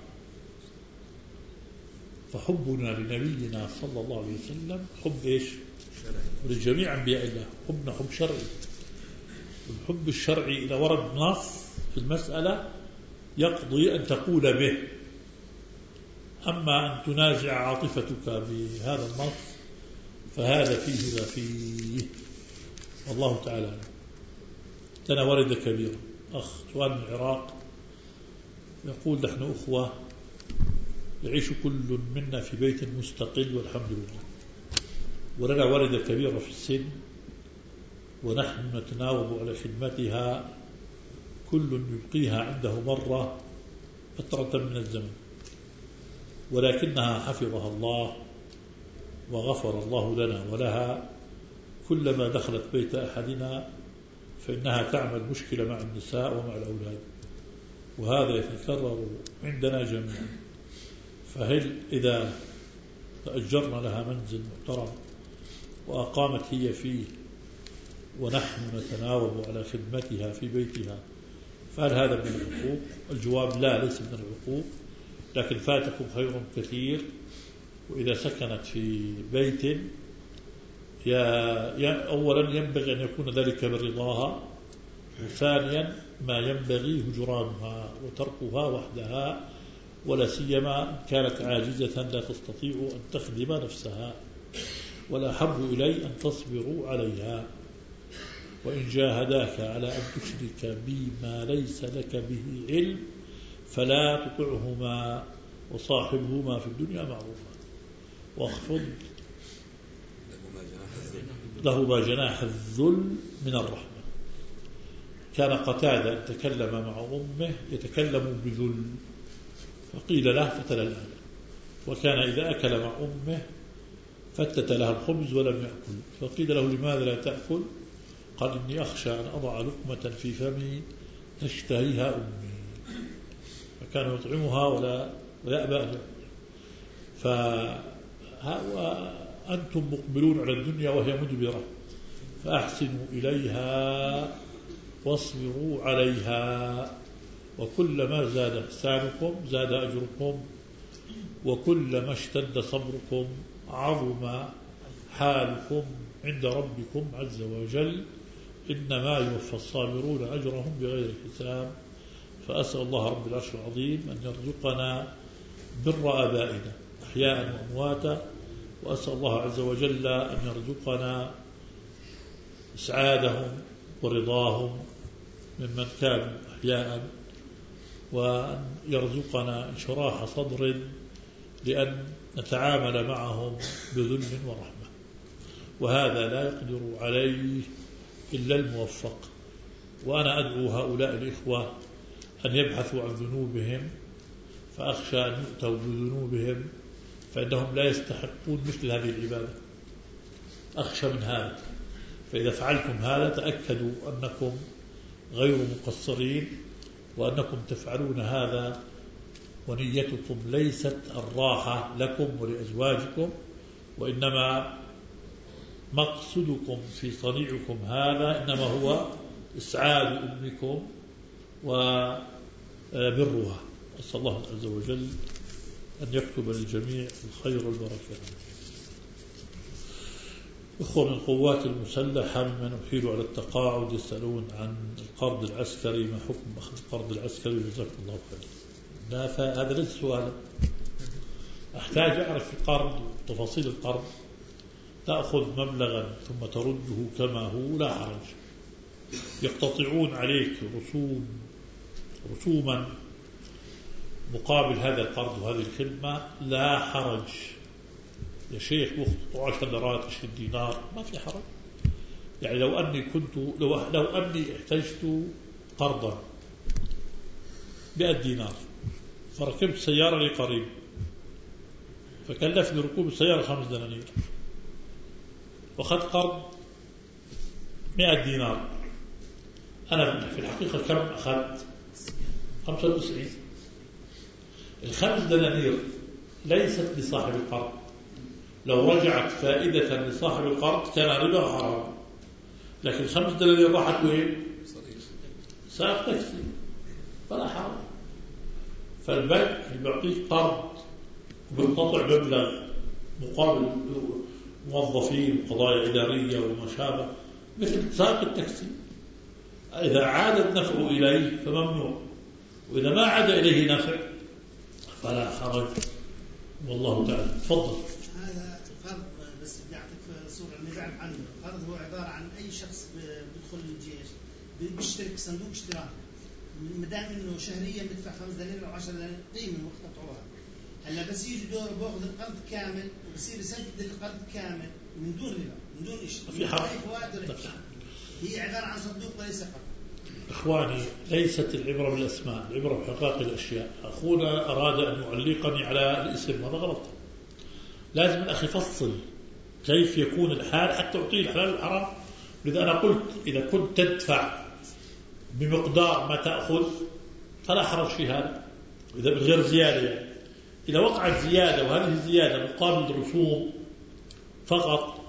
فحبنا لنبينا صلى الله عليه وسلم حب إيش؟ لجميع أنبياء الله، حبنا حب شرعي. والحب الشرعي إذا ورد نص في المسألة يقضي أن تقول به، أما أن تنازع عاطفتك بهذا النص فهذا فيه لا فيه، والله تعالى. لنا ورد كبير أخ سؤال من العراق يقول نحن أخوة يعيش كل منا في بيت مستقل والحمد لله، ولنا ولد كبيرة في السن ونحن نتناوب على خدمتها، كل يبقيها عنده مرة فترة من الزمن، ولكنها حفظها الله وغفر الله لنا ولها. كلما دخلت بيت أحدنا فإنها تعمل مشكلة مع النساء ومع الأولاد، وهذا يتكرر عندنا جميعا. فهل إذا تأجرنا لها منزل محترم وأقامت هي فيه ونحن نتناوب على خدمتها في بيتها فهل هذا من العقوق؟ الجواب لا، ليس من العقوق، لكن فاتكم خير كثير. وإذا سكنت في بيت يا أولا ينبغي أن يكون ذلك برضاها، وثانيا ما ينبغي هجرانها وتركها وحدها، ولا سيما إن كانت عاجزة لا تستطيع أن تخدم نفسها، ولا أحب إلي أن تصبروا عليها. وإن جاهداك على أن تشرك بي ما ليس لك به علم فلا تطعهما وصاحبهما في الدنيا معروفا واخفض له ما جناح الذل من الرحمة. كان قتادة تكلم مع أمه يتكلم بذل فقيل له فتل الآن، وكان إذا أكل مع أمه فتت لها الخبز ولم يأكل، فقيل له لماذا لا تأكل؟ قال إني أخشى أن أضع لقمة في فمي تشتهيها أمي، فكان يطعمها ولا ويأبى أن يأكل. فأنتم مقبلون على الدنيا وهي مدبرة، فأحسنوا إليها واصبروا عليها، وكلما زاد إحسانكم زاد أجركم، وكلما اشتد صبركم عظم حالكم عند ربكم عز وجل، إنما يوفى الصابرون أجرهم بغير حساب. فأسأل الله رب العرش العظيم أن يرزقنا بر آبائنا أحياء وأمواتا، وأسأل الله عز وجل أن يرزقنا إسعادهم ورضاهم ممن كانوا أحياء، وأن يرزقنا انشراح صدر لأن نتعامل معهم بذل ورحمة، وهذا لا يقدر عليه إلا الموفق. وأنا أدعو هؤلاء الإخوة أن يبحثوا عن ذنوبهم، فأخشى أن يؤتوا بذنوبهم فإنهم لا يستحقون مثل هذه العبادة، أخشى من هذا. فإذا فعلتم هذا تأكدوا أنكم غير مقصرين، وأنكم تفعلون هذا ونيتكم ليست الراحة لكم ولأزواجكم، وإنما مقصدكم في صنيعكم هذا إنما هو إسعاد أمكم وبرها. أسأل الله عز وجل أن يكتب للجميع الخير والبركة. أخوة من القوات المسلحة ممن أحيل على التقاعد يسألون عن القرض العسكري، ما حكم أخذ القرض العسكري؟ جزاكم الله خير. لا، فهذا ليس سؤالا. أحتاج أعرف القرض وتفاصيل القرض. تأخذ مبلغا ثم ترده كما هو لا حرج. يقتطعون عليك رسوم رسوما مقابل هذا القرض وهذه الخدمة لا حرج يا شيخ. يقتطعوا عشر دولارات عشرين دينار ما في حرج. يعني لو أني كنت لو, لو أني احتجت قرضا مئة دينار فركبت سيارة لي قريب فكلفني ركوب السيارة خمس دنانير وأخذت قرض مئة دينار، أنا في الحقيقة كم أخذت؟ خمسة وتسعين. الخمس دنانير ليست لصاحب القرض، لو رجعت فائدة لصاحب القرض كان ربا حرام، لكن الخمس دنانير راحت وين؟ سائق تاكسي فلا حرام. فالبنك بيعطيك قرض وبيقتطع مبلغ مقابل موظفين وقضايا إدارية وما شابه مثل سائق التاكسي. إذا عاد النفع إليه فممنوع، وإذا ما عاد إليه نفع فلا حرج. والله تعالى. تفضل. هذا القرض بس بدي أعطيك صورة نبعد عنه. القرض هو عبارة عن أي شخص بيدخل الجيش بيشترك صندوق اشتراك، مدام إنه شهريا بدفع خمس دنانير أو عشر دنانير قيمة مقتطعوها. هلا بس يجي دور باخذ القرض كامل وبصير يسدد القرض كامل من دون ربا من دون شيء في حرج. هي عبارة عن صندوق وليس قرض. إخواني، ليست العبرة بالأسماء، العبرة بحقائق الأشياء. أخونا أراد أن يعلقني على الاسم، هذا غلط. لازم الأخ يفصل كيف يكون الحال حتى أعطيه الحلال والحرام. لذا أنا قلت إذا كنت تدفع بمقدار ما تأخذ فلا حرج في هذا، إذا بغير زيادة. يعني إذا وقعت زيادة وهذه الزيادة مقابل رسوم فقط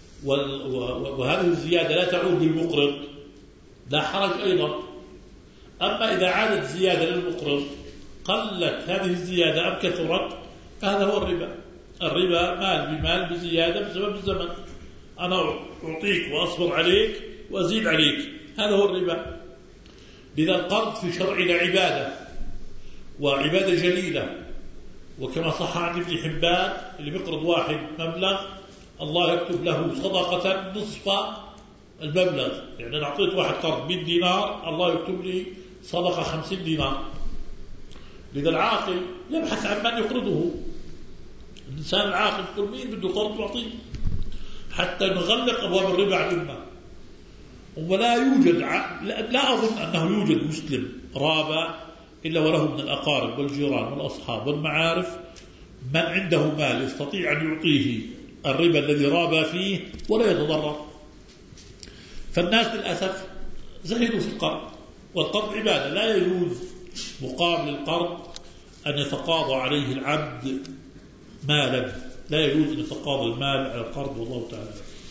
وهذه الزيادة لا تعود للمقرض لا حرج أيضا. أما إذا عادت زيادة للمقرض قلت هذه الزيادة أم كثرت فهذا هو الربا. الربا مال بمال بزيادة بسبب الزمن. أنا أعطيك وأصبر عليك وأزيد عليك، هذا هو الربا. لذا القرض في شرعنا عبادة وعبادة جليلة، وكما صح عن ابن حبان اللي بيقرض واحد مبلغ الله يكتب له صدقة نصف المبلغ. يعني أنا أعطيت واحد قرض مئة دينار الله يكتب لي صدقة خمسين دينار. لذا العاقل يبحث عن من يقرضه. الإنسان العاقل يقول مين بده قرض يعطيه حتى نغلق أبواب الربا على الأمة. ولا يوجد لا أظن أنه يوجد مسلم رابع إلا وله من الأقارب والجيران والأصحاب والمعارف من عنده مال يستطيع أن يعطيه الربا الذي رابى فيه ولا يتضرر. فالناس للأسف زهدوا في القرض، والقرض عبادة لا يجوز مقابل القرض أن يتقاضى عليه العبد مالا، لا يجوز أن يتقاضى المال على القرض. والله تعالى.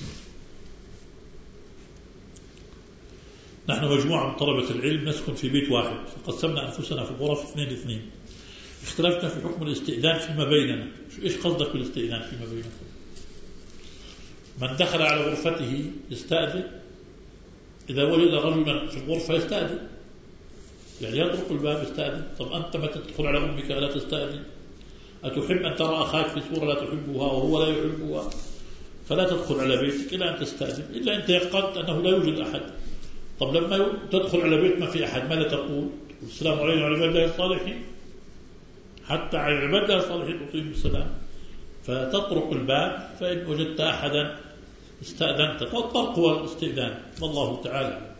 نحن مجموعة من طلبة العلم نسكن في بيت واحد، قسمنا أنفسنا في الغرف اثنين اثنين، اختلفنا في حكم الاستئذان فيما بيننا. إيش قصدك بالاستئذان فيما بينكم؟ من دخل على غرفته يستأذن، إذا وجد رجلا في الغرفة يستأذن، يعني يطرق الباب يستأذن. طب أنت متى تدخل على أمك لا تستأذن؟ أتحب أن ترى أخاك في صورة لا تحبها وهو لا يحبها فلا تدخل على بيتك إلا أن تستأذن، إلا أنت يقنت أنه لا يوجد أحد. طب لما تدخل على بيت ما في أحد ماذا تقول؟ السلام عليكم وعلى عباد الله الصالحين، حتى على عباد الله الصالحين تطيب السلام. فتطرق الباب فإن وجدت أحدا استأذنت. فالطرق هو الاستئذان. والله تعالى.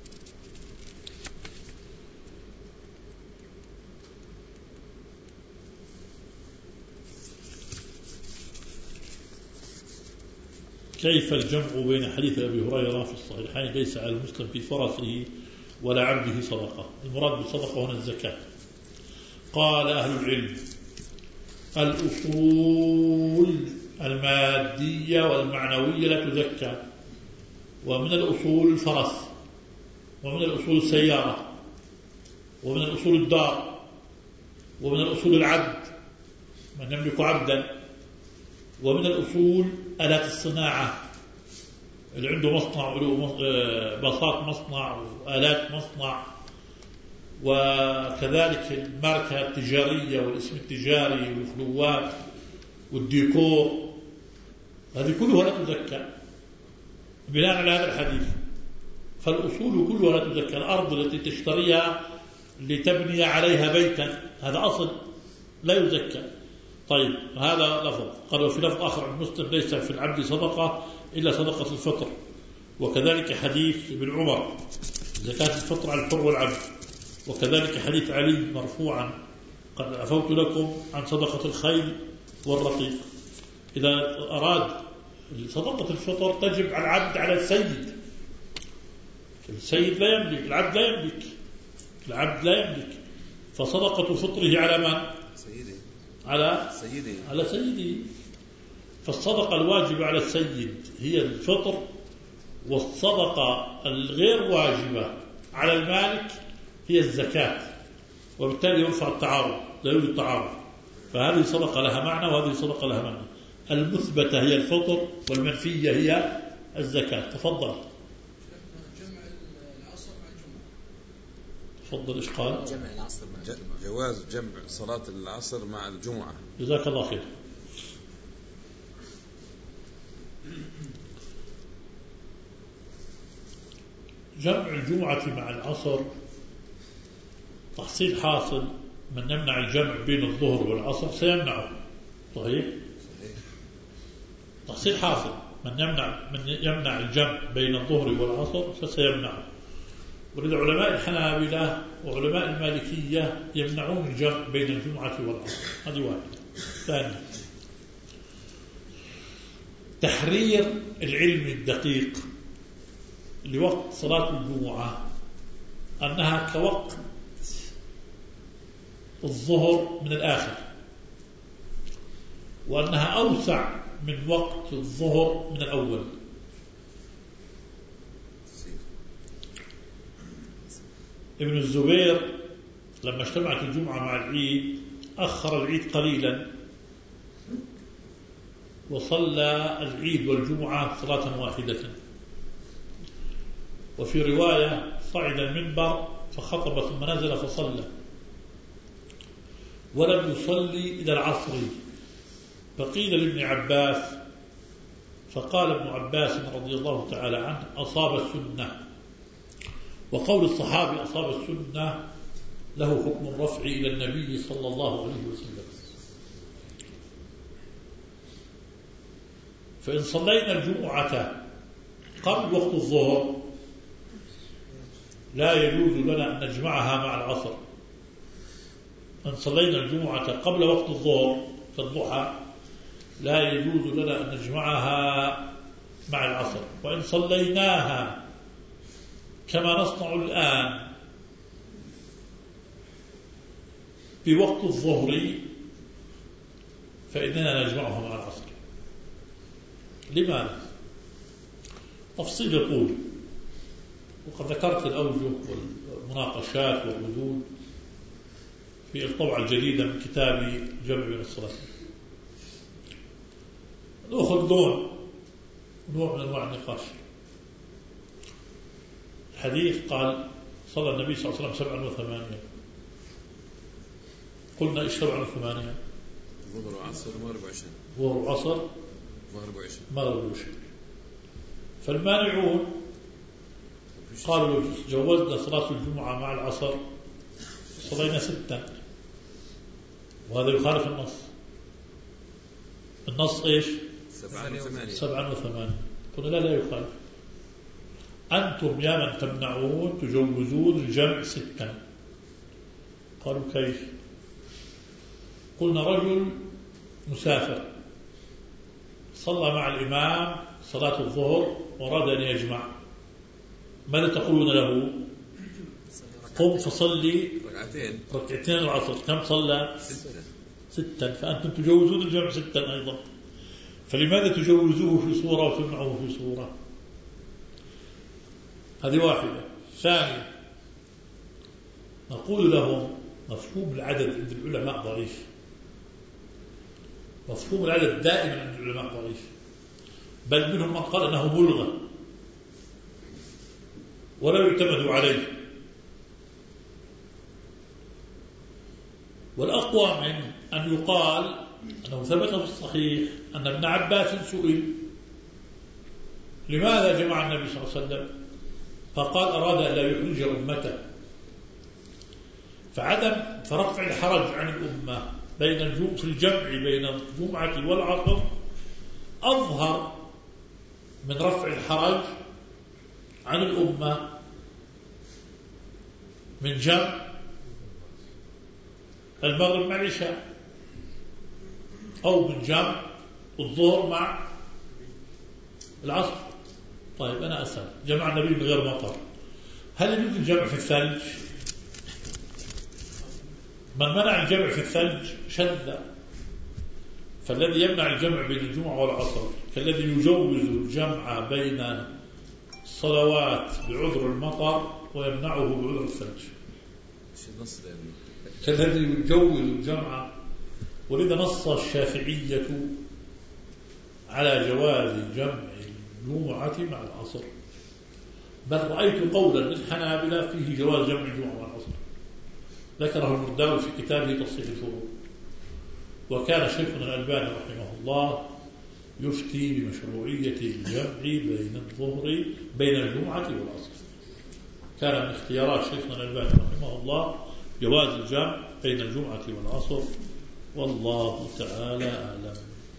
كيف الجمع بين حديث أبي هريرة في الصحيحين ليس على المسلم في فرسه ولا عبده صدقة؟ المراد بالصدقة هنا الزكاة. قال أهل العلم الأصول المادية والمعنوية لا تزكى، ومن الأصول الفرس، ومن الأصول السيارة، ومن الأصول الدار، ومن الأصول العبد من يملك عبدا، ومن الأصول آلات الصناعة اللي عنده مصنع وله بساط مصنع وآلات مصنع وكذلك الماركة التجارية والاسم التجاري والفلوات والديكور، هذه كلها لا تزكى بناء على هذا الحديث. فالأصول كلها لا تزكى. الأرض التي تشتريها لتبني عليها بيتا هذا أصل لا يزكى. طيب هذا لفظ. قال وفي لفظ آخر عن مسلم ليس في العبد صدقة إلا صدقة الفطر. وكذلك حديث ابن عمر زكاة الفطر على الحر والعبد. وكذلك حديث علي مرفوعا قد عفوت لكم عن صدقة الخيل والرقيق. إذا أراد صدقة الفطر تجب على العبد على السيد. السيد لا يملك، العبد لا يملك، العبد لا يملك. فصدقة فطره على من؟ سيدي. على سيدي. على سيدي. فالصدقة الواجبة على السيد هي الفطر، والصدقة الغير واجبة على المالك هي الزكاة، وبالتالي يرفع التعارض، لا يوجد تعارض. فهذه صدقة لها معنى وهذه صدقة لها معنى. المثبتة هي الفطر والمنفية هي الزكاة. تفضل. جمع العصر مع الجمعة. تفضل. إيش قال؟ جمع العصر مع الجمعة. جواز جمع صلاة العصر مع الجمعة. جزاك الله خير. جمع الجمعة مع العصر تحصيل حاصل. من يمنع الجمع بين الظهر والعصر سيمنعه. صحيح؟ تحصيل حاصل. من يمنع من يمنع الجمع بين الظهر والعصر فسيمنعه. ولذا علماء الحنابلة وعلماء المالكية يمنعون الجمع بين الجمعة والعصر. هذه واحدة. ثانيا تحرير العلم الدقيق لوقت صلاة الجمعة أنها كوقت الظهر من الآخر، وأنها أوسع من وقت الظهر من الأول. ابن الزبير لما اجتمعت الجمعة مع العيد أخر العيد قليلا وصلى العيد والجمعة صلاة واحدة. وفي رواية صعد المنبر فخطب ثم نزل فصلى، ولم يصلي إلى العصر. فقيل لابن عباس فقال ابن عباس رضي الله تعالى عنه أصاب السنة. وقول الصحابي أصاب السنة له حكم الرفع إلى النبي صلى الله عليه وسلم. فإن صلينا الجمعة قبل وقت الظهر لا يجوز لنا أن نجمعها مع العصر. إن صلينا الجمعة قبل وقت الظهر كالضحى لا يجوز لنا أن نجمعها مع العصر. وإن صليناها كما نصنع الآن بوقت الظهر فإننا نجمعها مع العصر. لماذا؟ تفصيل يقول، وقد ذكرت الأوجه والمناقشات والردود في الطبعة الجديدة من كتاب جمع بين الصلاة. نأخذ نوع نوع من أنواع النقاش. الحديث قال صلى النبي صلى الله عليه وسلم سبعا وثمانية. قلنا إيش سبعا وثمانية؟ ظهر وعصر مغرب وعشاء. ظهر وعصر مغرب وعشاء. مغرب وعشاء. فالمانعون قالوا جوزنا صلاة الجمعة مع العصر صلينا ستا، وهذا يخالف النص. النص إيش؟ سبعا وثمانية. سبعا وثمانية. قلنا لا لا يخالف. أنتم يا من تمنعون تجوزون الجمع ستا. قالوا كيف؟ قلنا رجل مسافر صلى مع الإمام صلاة الظهر وأراد أن يجمع، ماذا تقولون له؟ قم فصلي ركعتين ركعتين العصر. كم صلى؟ ستة. ستا. فأنتم تجوزون الجمع ستا أيضا، فلماذا تجوزوه في صورة وتمنعوه في صورة؟ هذه واحدة. ثانية نقول لهم مفهوم العدد عند العلماء ضعيف. مفهوم العدد دائما عند العلماء ضعيف، بل منهم من قال أنه ملغى ولا يعتمد عليه. والأقوى من أن يقال أنه ثبت في الصحيح أن ابن عباس سئل لماذا جمع النبي صلى الله عليه وسلم فقال أراد أن لا يحرج أمته. فعدم فرفع الحرج عن الأمة بين الجمع في الجمع بين الجمعة والعصر أظهر من رفع الحرج عن الأمة من جمع المغرب مع العشاء أو من جمع الظهر مع العصر. طيب أنا أسأل جمع النبي من غير مطر هل يجوز الجمع في الثلج؟ من منع الجمع في الثلج شذ. فالذي يمنع الجمع بين الجمعة والعصر كالذي يجوز الجمع بين الصلوات بعذر المطر ويمنعه بعذر الثلج. كالذي يجوز الجمع. ولذا نص الشافعية على جواز جمع الجمعة مع العصر، بل رأيت قولا للحنابلة فيه جواز جمع الجمعة مع العصر ذكره المرداوي في كتابه تصحيح الفروض. وكان شيخنا الألباني رحمه الله يفتي بمشروعية الجمع بين الظهر بين الجمعة والعصر. كان من اختيارات شيخنا الألباني رحمه الله جواز الجمع بين الجمعة والعصر، والله تعالى أعلم.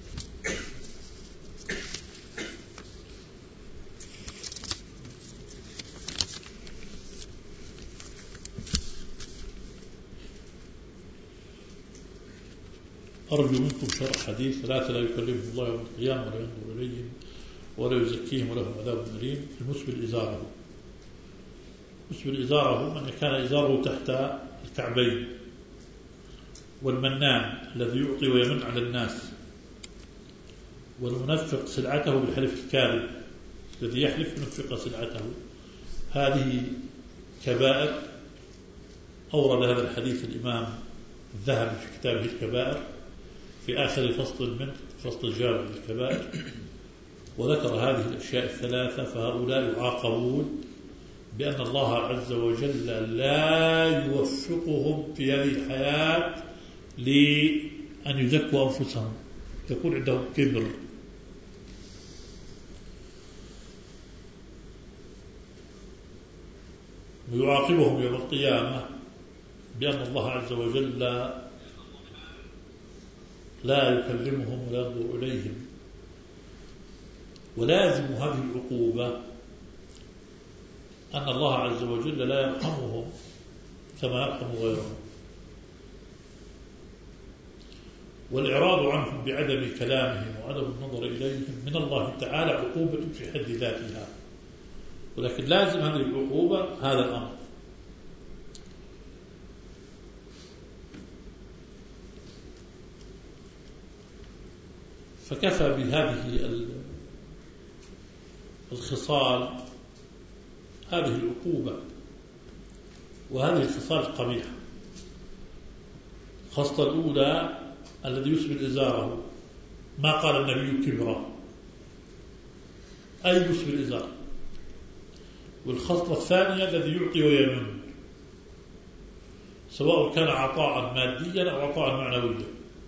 أرجو منكم شرح حديث ثلاثة لا يكلمهم الله يوم القيامة ولا ينظر إليهم ولا يزكيهم ولهم عذاب أليم. المسبل إزاره، مسبل إزاره من كان إزاره تحت الكعبين، والمنان الذي يعطي ويمن على الناس، والمنفق سلعته بالحلف الكاذب الذي يحلف ينفق سلعته. هذه كبائر. أورد هذا الحديث الإمام الذهبي في كتابه الكبائر في آخر فصل من فصل الجامع للكبائر، وذكر هذه الأشياء الثلاثة. فهؤلاء يعاقبون بأن الله عز وجل لا يوفقهم في هذه الحياة لأن يزكوا أنفسهم، يكون عندهم كبر. ويعاقبهم يوم القيامة بأن الله عز وجل لا يكلمهم ولا ينظر إليهم. ولازم هذه العقوبة أن الله عز وجل لا يرحمهم كما يرحم غيرهم. والإعراض عنهم بعدم كلامهم وعدم النظر إليهم من الله تعالى عقوبة في حد ذاتها، ولكن لازم هذه العقوبة هذا الأمر. فكفى بهذه الخصال هذه العقوبة وهذه الخصال القبيحة. الخصلة الأولى الذي يسبل إزاره، ما قال النبي كبرا، أي يسبل إزاره. والخصلة الثانية الذي يعطي ويمن، سواء كان عطاء ماديا أو عطاء معنويا.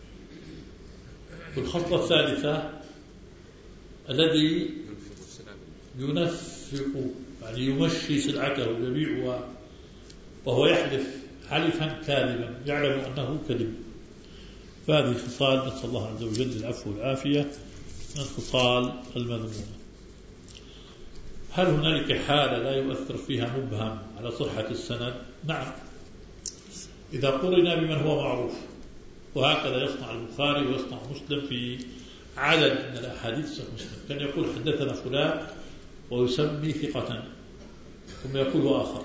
والخصلة الثالثة الذي ينفق، يعني يمشي سلعته يبيعها وهو يحلف حلفا كاذبا يعلم أنه كذب. فهذه خصال نسأل الله عز وجل العفو والعافية من الخصال المذمومة. هل هنالك حالة لا يؤثر فيها مبهم على صحة السند؟ نعم، إذا قرنا بمن هو معروف، وهكذا يصنع البخاري ويصنع مسلم في عدد من الأحاديث. صحيح مسلم كان يقول حدثنا فلان ويسمي ثقة، ثم يقول آخر،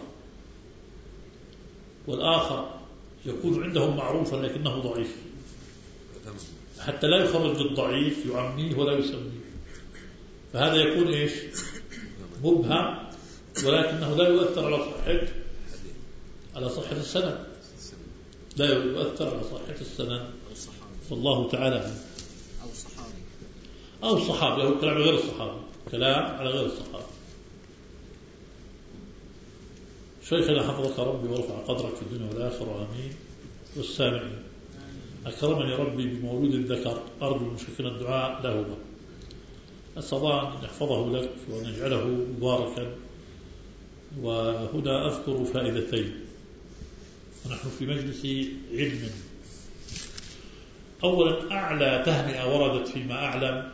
والآخر يكون عندهم معروفا لكنه ضعيف، حتى لا يخرج الضعيف يعميه ولا يسميه. فهذا يكون إيش؟ مبهم، ولكنه لا يؤثر على صحة على صحة السند، لا يؤثر على صحة السند. والله تعالى أو صحابي أو صحابي أو كلام غير الصحابي، كلام على غير الصحابي. شيخنا حفظك ربي ورفع قدرك في الدنيا والآخرة، آمين. والسامعين. أكرمني ربي بمولود ذكر أرجو من شيخنا الدعاء له. أسأل الله أن يحفظه لك وأن يجعله مباركا. وهنا أذكر فائدتين ونحن في مجلس علم. أولا، أعلى تهنئة وردت فيما أعلم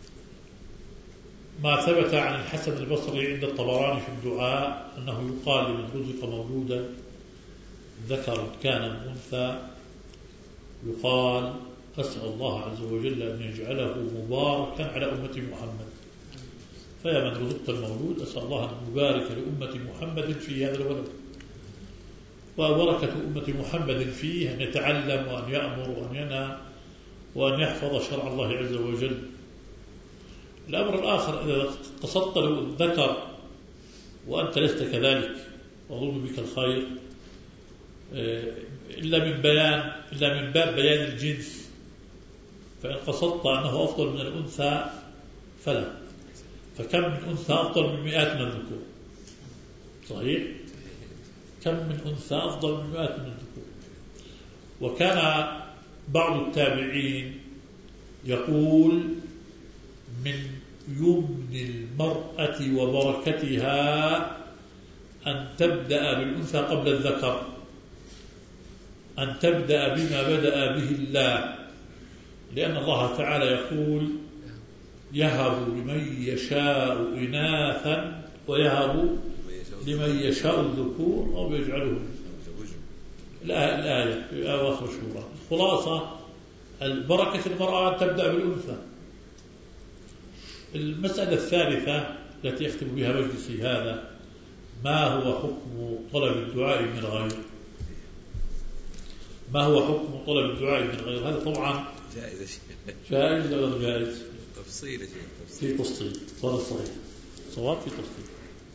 ما ثبت عن الحسن البصري عند الطبراني في الدعاء أنه يقال لمن رزق مولودا ذكر كان أنثى يقال أسأل الله عز وجل أن يجعله مباركا على أمة محمد. فيا من رزقت المولود أسأل الله أن يبارك لأمة محمد في هذا الولد، وبركة أمة محمد فيه أن يتعلم وأن يأمر وأن ينهى وأن يحفظ شرع الله عز وجل. الأمر الآخر، إذا قصدت له الذكر وأنت لست كذلك وأظن بك الخير، إلا من بيان إلا من باب بيان الجنس، فإن قصدت أنه أفضل من الأنثى فلا، فكم من أنثى أفضل من مئات من الذكور. صحيح؟ كم من أنثى أفضل من مئات من الذكور. وكان بعض التابعين يقول من يمن المرأة وبركتها أن تبدأ بالأنثى قبل الذكر، أن تبدأ بما بدأ به الله، لأن الله تعالى يقول يهب لمن يشاء إناثا ويهب لمن يشاء الذكور أو يجعله. الآية في أواخر السورة. الخلاصة البركة المرأة أن تبدأ بالأنثى. المسألة الثالثة التي أختم بها مجلسي هذا، ما هو حكم طلب الدعاء من الغير؟ ما هو حكم طلب الدعاء من الغير؟ هذا طبعا جائز جائز ولا جائز؟ تفصيل في تفصيل ولا صحيح؟ صواب في تفصيل.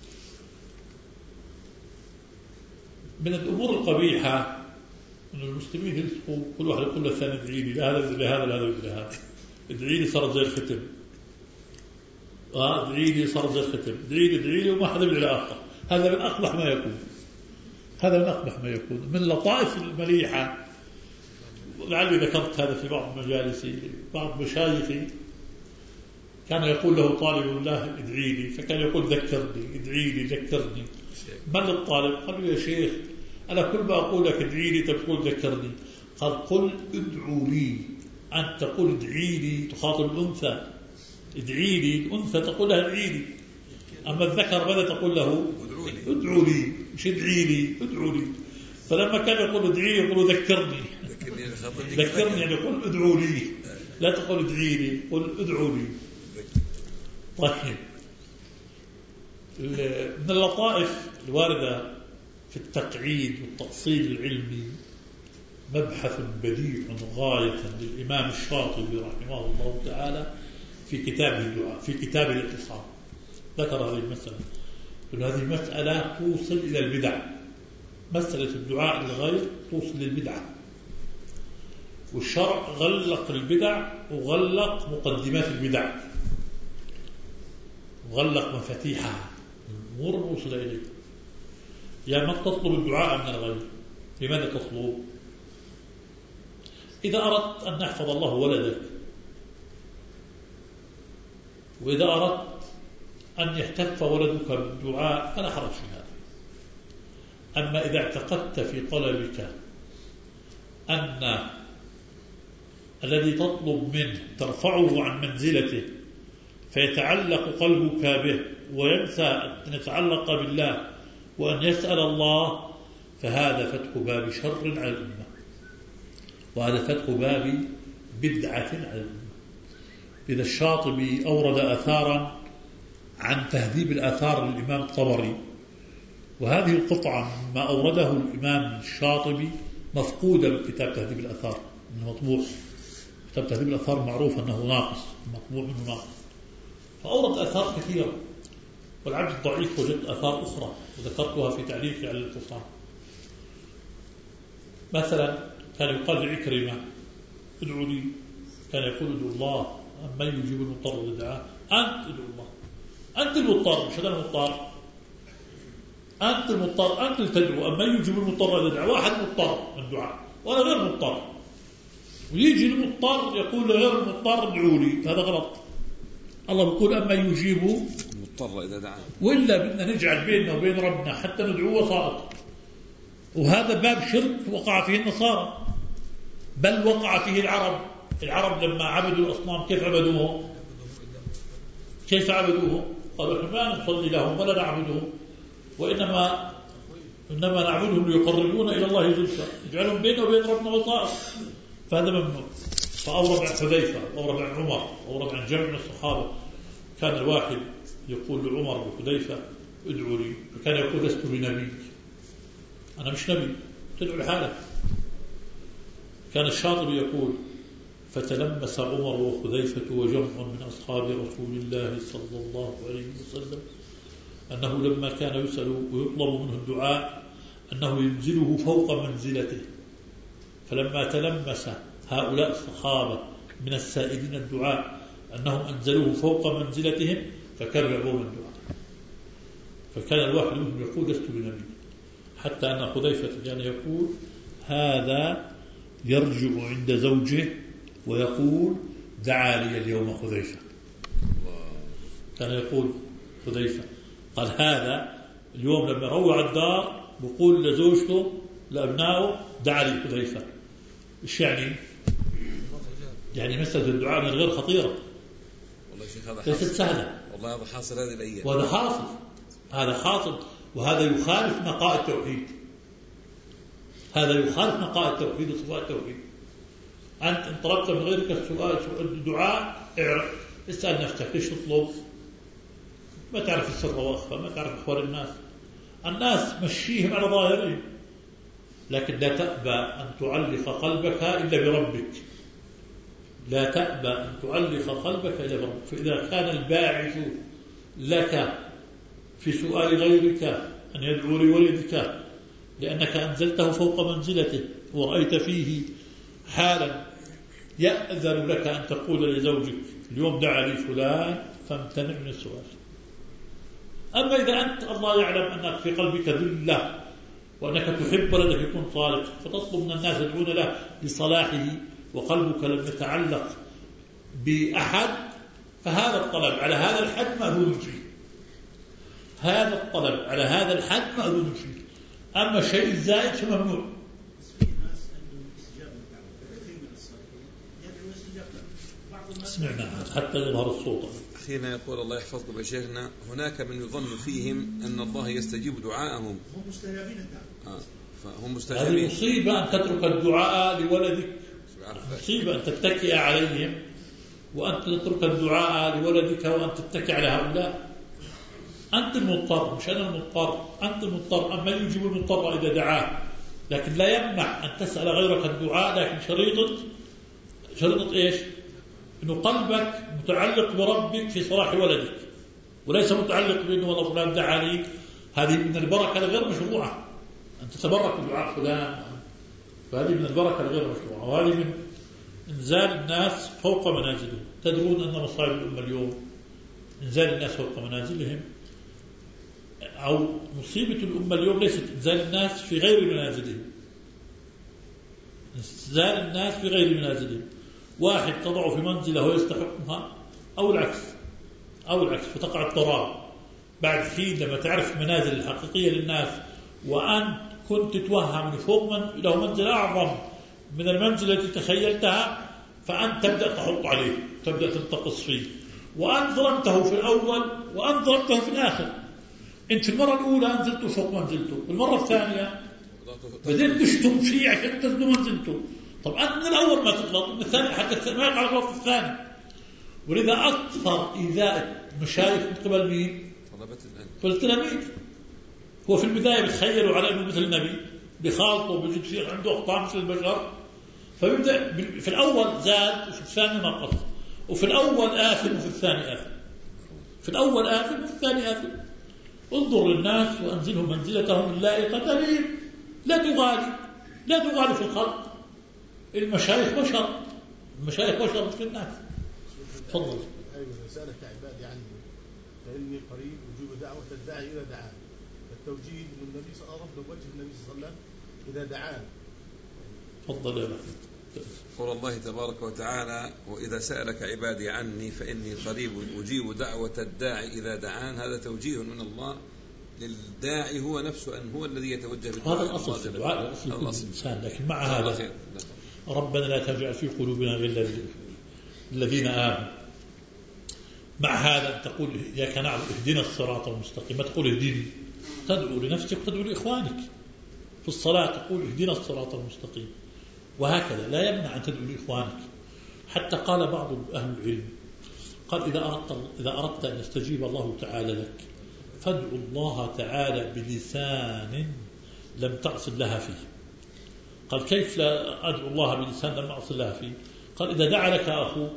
من الأمور القبيحة أن المسلمين يلتقوا كل واحد يقول الثاني ادعي لي، هذا ادعي لهذا هذا ادعي لهذا، ادعي لي صارت زي الختم، اه ادعي لي صارت زي الختم، ادعي لي ادعي لي وما حدا يدعي لآخر. هذا من أقبح ما يكون، هذا من أقبح ما يكون. من لطائف المليحة، لعلي ذكرت هذا في بعض مجالسي، بعض مشايخي كان يقول له طالب الله ادعي لي، فكان يقول ذكرني ادعي لي ذكرني. من الطالب؟ قال له يا شيخ أنا كل ما أقول لك ادعي لي تقول ذكرني. قال قل ادعوا لي. أنت تقول ادعي لي تخاطب الأنثى، ادعي لي الأنثى تقول لها ادعي لي، أما الذكر ماذا تقول له؟ ادعوا لي، مش ادعي لي، ادعوا لي. فلما كان يقول ادعي يقول ذكرني ذكرني يعني يقول ادعوا لي، لا تقول ادعي لي، قل ادعوا لي. طيب، من اللطائف الواردة في التقعيد والتأصيل العلمي مبحث بديع غاية للإمام الشاطبي رحمه الله تعالى في كتابه الدعاء، في كتاب الاعتصام. ذكر هذه المسألة، هذه مسألة توصل إلى البدع. مسألة الدعاء للغير توصل للبدعة، والشرع غلق البدع وغلق مقدمات البدع وغلق مفاتيحها، الأمور الموصلة إليه. يا من تطلب الدعاء من الغير، لماذا تطلب؟ إذا أردت أن يحفظ الله ولدك، وإذا أردت أن يحتف ولدك بالدعاء فلا حرج في هذا. أما إذا اعتقدت في طلبك أن الذي تطلب منه ترفعه عن منزلته فيتعلق قلبك به وينسى أن يتعلق بالله وأن يسأل الله، فهذا فتح باب شر على الأمة، وهذا فتح باب بدعة على الأمة. إذا الشاطبي أورد آثارا عن تهذيب الآثار للإمام الطبري، وهذه القطعة مما أورده الإمام الشاطبي مفقودة بكتاب تهذيب الآثار المطبوع. كتاب تهذيب الآثار معروف أنه ناقص، مطبوع منه ناقص، فأورد آثار كثيرة، والعبد الضعيف وجدت آثار أخرى وذكرتها في تعليقي على الاتصال. مثلا كان يقال لعكرمة ادعوا لي، كان يقول ادعوا الله أما يجيب المضطر للدعاء، أنت ادعوا الله، أنت المضطر مش هذا المضطر، أنت المضطر، أنت اللي تدعو، أما يجيب المضطر للدعاء. واحد مضطر من الدعاء وأنا غير مضطر، ويجي المضطر يقول لغير المضطر ادعوا لي، هذا غلط. الله بيقول أما يجيبوا مضطر إذا دعا، وإلا بدنا نجعل بيننا وبين ربنا حتى ندعوه وسائط، وهذا باب شرك وقع فيه النصارى، بل وقع فيه العرب. العرب لما عبدوا الأصنام كيف عبدوه؟ كيف عبدوه؟ قالوا ما نصلي لهم ولا نعبدهم، وإنما إنما نعبدهم ليقربونا إلى الله زلفى، يجعلهم بيننا وبين ربنا وسائط، فهذا ممنوع. فأورد عن حذيفة، أورد عن عمر، أورد عن جمع من الصحابة، كان الواحد يقول لعمر وحذيفة ادعوا لي، فكان يقول لست بنبي، أنا مش نبي، تدعو لحالك. كان الشاطبي يقول فتلمس عمر وحذيفة وجمع من أصحاب رسول الله صلى الله عليه وسلم أنه لما كان يسأل ويطلب منه الدعاء أنه ينزله فوق منزلته، فلما تلمس هؤلاء الصحابة من السائلين الدعاء أنهم أنزلوه فوق منزلتهم فكانوا يعبون الدعاء، فكان الواحد منهم يقول لست بنبي، حتى أن حذيفة كان يقول هذا يرجع عند زوجه ويقول دعا لي اليوم حذيفة. كان يقول حذيفة قال هذا اليوم لما روع الدار بقول لزوجته لأبنائه دعا لي حذيفة. إيش يعني؟ يعني مسألة الدعاء من غير خطيرة، والله شيخ هذا ليست حاصل. سهلة، والله هذا حاصل هذه الأيام، وهذا حاصل، هذا حاصل، وهذا يخالف نقاء التوحيد، هذا يخالف نقاء التوحيد وصفاء التوحيد. أنت إن طلبت من غيرك السؤال الدعاء اسأل نفسك ليش تطلب؟ ما تعرف السر وأخفى، ما تعرف أخبار الناس، الناس مشيهم على ظاهرهم، لكن لا تأبى أن تعلق قلبك إلا بربك، لا تأبى أن تعلق قلبك إلا بربك. فإذا كان الباعث لك في سؤال غيرك أن يدعو لولدك لأنك أنزلته فوق منزلته ورأيت فيه حالا يأذن لك أن تقول لزوجك اليوم دعا لي فلان فامتنع من السؤال. أما إذا أنت الله يعلم أنك في قلبك ذلة وأنك تحب ولدك يكون صالح فتطلب من الناس يدعون له لصلاحه وقلبك لم يتعلق بأحد، فهذا الطلب على هذا الحد مأذون فيه، هذا الطلب على هذا الحد مأذون فيه. أما الشيء الزائد فممنوع. سمعنا حتى يظهر الصوت. أخينا يقول الله يحفظكم يا شيخنا، هناك من يظن فيهم أن الله يستجيب دعاءهم، هم مستجابين الدعاء، آه فهم هذه مستجابين. مصيبة أن تترك الدعاء لولدك، مصيبة أن تتكئ عليهم وأن تترك الدعاء لولدك وأن تتكئ على هؤلاء. أنت المضطر مش أنا المضطر، أنت المضطر. أما يجيب المضطر إذا دعاه، لكن لا يمنع أن تسأل غيرك الدعاء، لكن شريطة شريطة إيش؟ إنه قلبك متعلق بربك في صلاح ولدك، وليس متعلق بأنه والله فلان دعا لي. هذه من البركة الغير مشروعة، أن تتبرك بدعاء فلان، فهذه من البركة الغير مشروعة، وهذه من إنزال الناس فوق منازلهم. تدرون أن مصائب الأمة اليوم إنزال الناس فوق منازلهم، أو مصيبة الأمة اليوم ليست إنزال الناس في غير منازلهم، إنزال الناس في غير منازلهم. واحد تضع في منزله ويستحقها، أو العكس أو العكس فتقع الضرار بعد حين لما تعرف المنازل الحقيقية للناس، وأن كنت تتوهم من فوق من له منزل أعظم من المنزل التي تخيلتها، فأنت تبدأ تحط عليه، تبدأ تنتقص فيه، وأن ظلمته في الأول وأن ظلمته في الآخر. أنت في المرة الأولى أنزلته فوق منزلته، المرة الثانية بدأت تشتم فيه عشان تنزل منزلته. طب أنت من الأول ما تغلط، من الثاني حتى ما يقع الغلط الثاني. ولذا أكثر إيذاء المشايخ من قبل مين؟ فالتلاميذ. هو في البداية بتخيلوا على أنه مثل النبي، بخالطه بيجد فيه عنده أخطاء مثل البشر، فيبدأ في الأول زاد وفي الثاني نقص، وفي الأول آثم وفي الثاني آثم، في الأول آثم وفي الثاني آثم. انظر للناس وأنزلهم منزلتهم اللائقة بهم، لا تغالي لا تغالي في الخلق. المشايخ بشر، المشايخ بشر مثل الناس. تفضل. أيوة سألك عبادي عني فإني قريب وجوب دعوة الداعي إذا دعان، التوجيه من النبي صلى الله عليه وسلم، وجه النبي صلى الله عليه وسلم إذا دعان. تفضل يا بحث. قول الله تبارك وتعالى: وإذا سألك عبادي عني فإني قريب أجيب دعوة الداعي إذا دعان. هذا توجيه من الله للداعي هو نفسه أن هو الذي يتوجه بالدعاء. هذا الأصل في الدعاء، الأصل في الإنسان. لكن مع هذا ربنا لا تجعل في قلوبنا غلا للذين آمنوا. مع هذا تقول إياك نعبد اهدنا الصراط المستقيم، ما تقول اهدني، تدعو لنفسك وتدعو لإخوانك. في الصلاة تقول اهدنا الصراط المستقيم، وهكذا لا يمنع أن تدعو لإخوانك. حتى قال بعض أهل العلم قال إذا أردت, إذا أردت أن يستجيب الله تعالى لك فادعو الله تعالى بلسان لم تعص لها فيه. قال كيف لا أدعو الله بلسان لم أعص لها فيه؟ قال إذا دعا لك أخوك،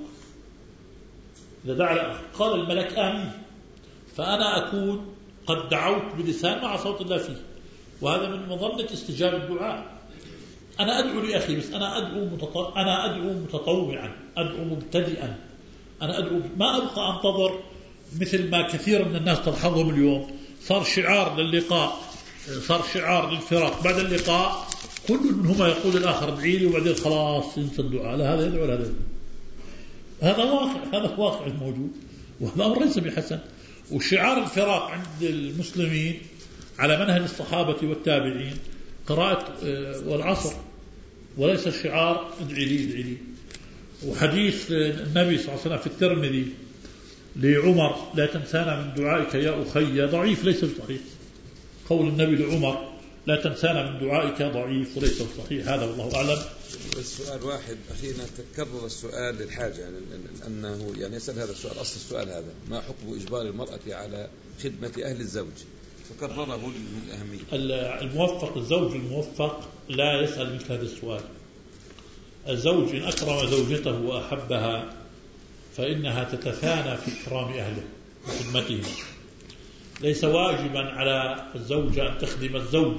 إذا دعا لك قال الملك آمين، فأنا أكون قد دعوت بلسان مع صوت الله فيه، وهذا من مظنة استجاب الدعاء. أنا أدعو لأخي بس أنا أدعو متطوعا، أنا أدعو متطوعا، أدعو مبتدئا، أنا أدعو، ما أبقى أنتظر مثل ما كثير من الناس تلحظهم اليوم، صار شعار للقاء، صار شعار للفراق، بعد اللقاء كل منهما يقول الآخر ادعي لي، وبعدين خلاص ينسى الدعاء، لا هذا يدعو هذا. هذا واقع، هذا واقع موجود، وهذا أمر ليس بحسن. وشعار الفراق عند المسلمين على منهج الصحابة والتابعين قراءة والعصر، وليس الشعار ادعي لي ادعي لي. وحديث النبي صلى الله عليه وسلم في الترمذي لعمر لا تنسانا من دعائك يا أخي ضعيف ليس بصحيح. قول النبي لعمر لا تنسانا من دعائك ضعيف وليس بصحيح. هذا والله أعلم. السؤال واحد أخينا تكرر السؤال للحاجة، يعني أنه يعني يسأل هذا السؤال، أصل السؤال هذا: ما حكم إجبار المرأة على خدمة أهل الزوج؟ فكرره للأهمية. الموفق، الزوج الموفق لا يسأل مثل هذا السؤال. الزوج إن أكرم زوجته وأحبها فإنها تتثانى في إكرام أهله وخدمتهم. ليس واجبا على الزوجة أن تخدم الزوج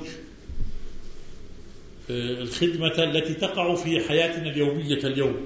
الخدمة التي تقع في حياتنا اليومية اليوم.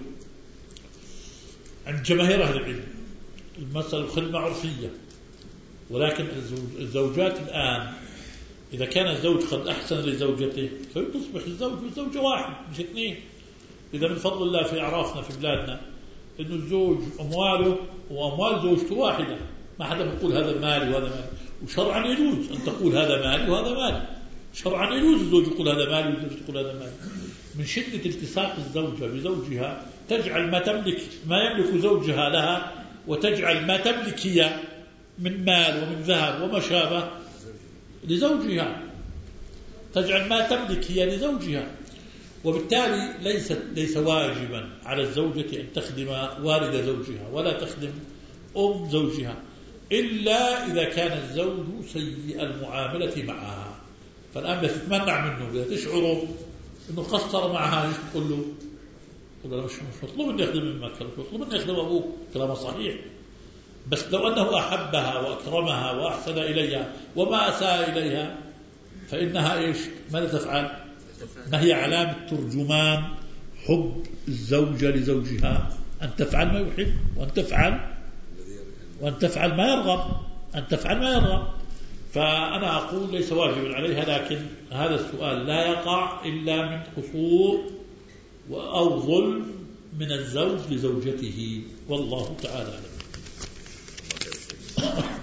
عند جماهير أهل العلم المسألة خدمة عرفية، ولكن الزوجات الآن إذا كان الزوج قد أحسن لزوجته فيصبح الزوج والزوجة واحد مش اثنين. إذا من فضل الله في أعرافنا في بلادنا إنه الزوج أمواله وأموال زوجته واحدة، ما حدا بيقول هذا مالي وهذا مالي، وشرعا يجوز أن تقول هذا مالي وهذا مالي، شرعا يجوز الزوج يقول هذا مالي والزوج يقول هذا مالي. من شدة التصاق الزوجة بزوجها تجعل ما تملك ما يملك زوجها لها، وتجعل ما تملك هي من مال ومن ذهب وما شابه لزوجها، تجعل ما تملك هي لزوجها. وبالتالي ليس ليس واجبا على الزوجة أن تخدم والد زوجها ولا تخدم أم زوجها، إلا إذا كان الزوج سيء المعاملة معها. فالآن بس تتمنع منه، إذا تشعروا أنه قصر معها ايش تقول له؟ تقول له مش مطلوب أن يخدم أمك، مطلوب أن يخدم أبوك، كلامه صحيح. بس لو أنه أحبها وأكرمها وأحسن إليها وما أساء إليها فإنها إيش؟ ماذا تفعل؟ ما هي علامة ترجمان حب الزوجة لزوجها؟ أن تفعل ما يحب، وأن تفعل وأن تفعل ما يرغب، أن تفعل ما يرغب. فأنا أقول ليس واجبا عليها، لكن هذا السؤال لا يقع إلا من قصور أو ظلم من الزوج لزوجته، والله تعالى أعلم.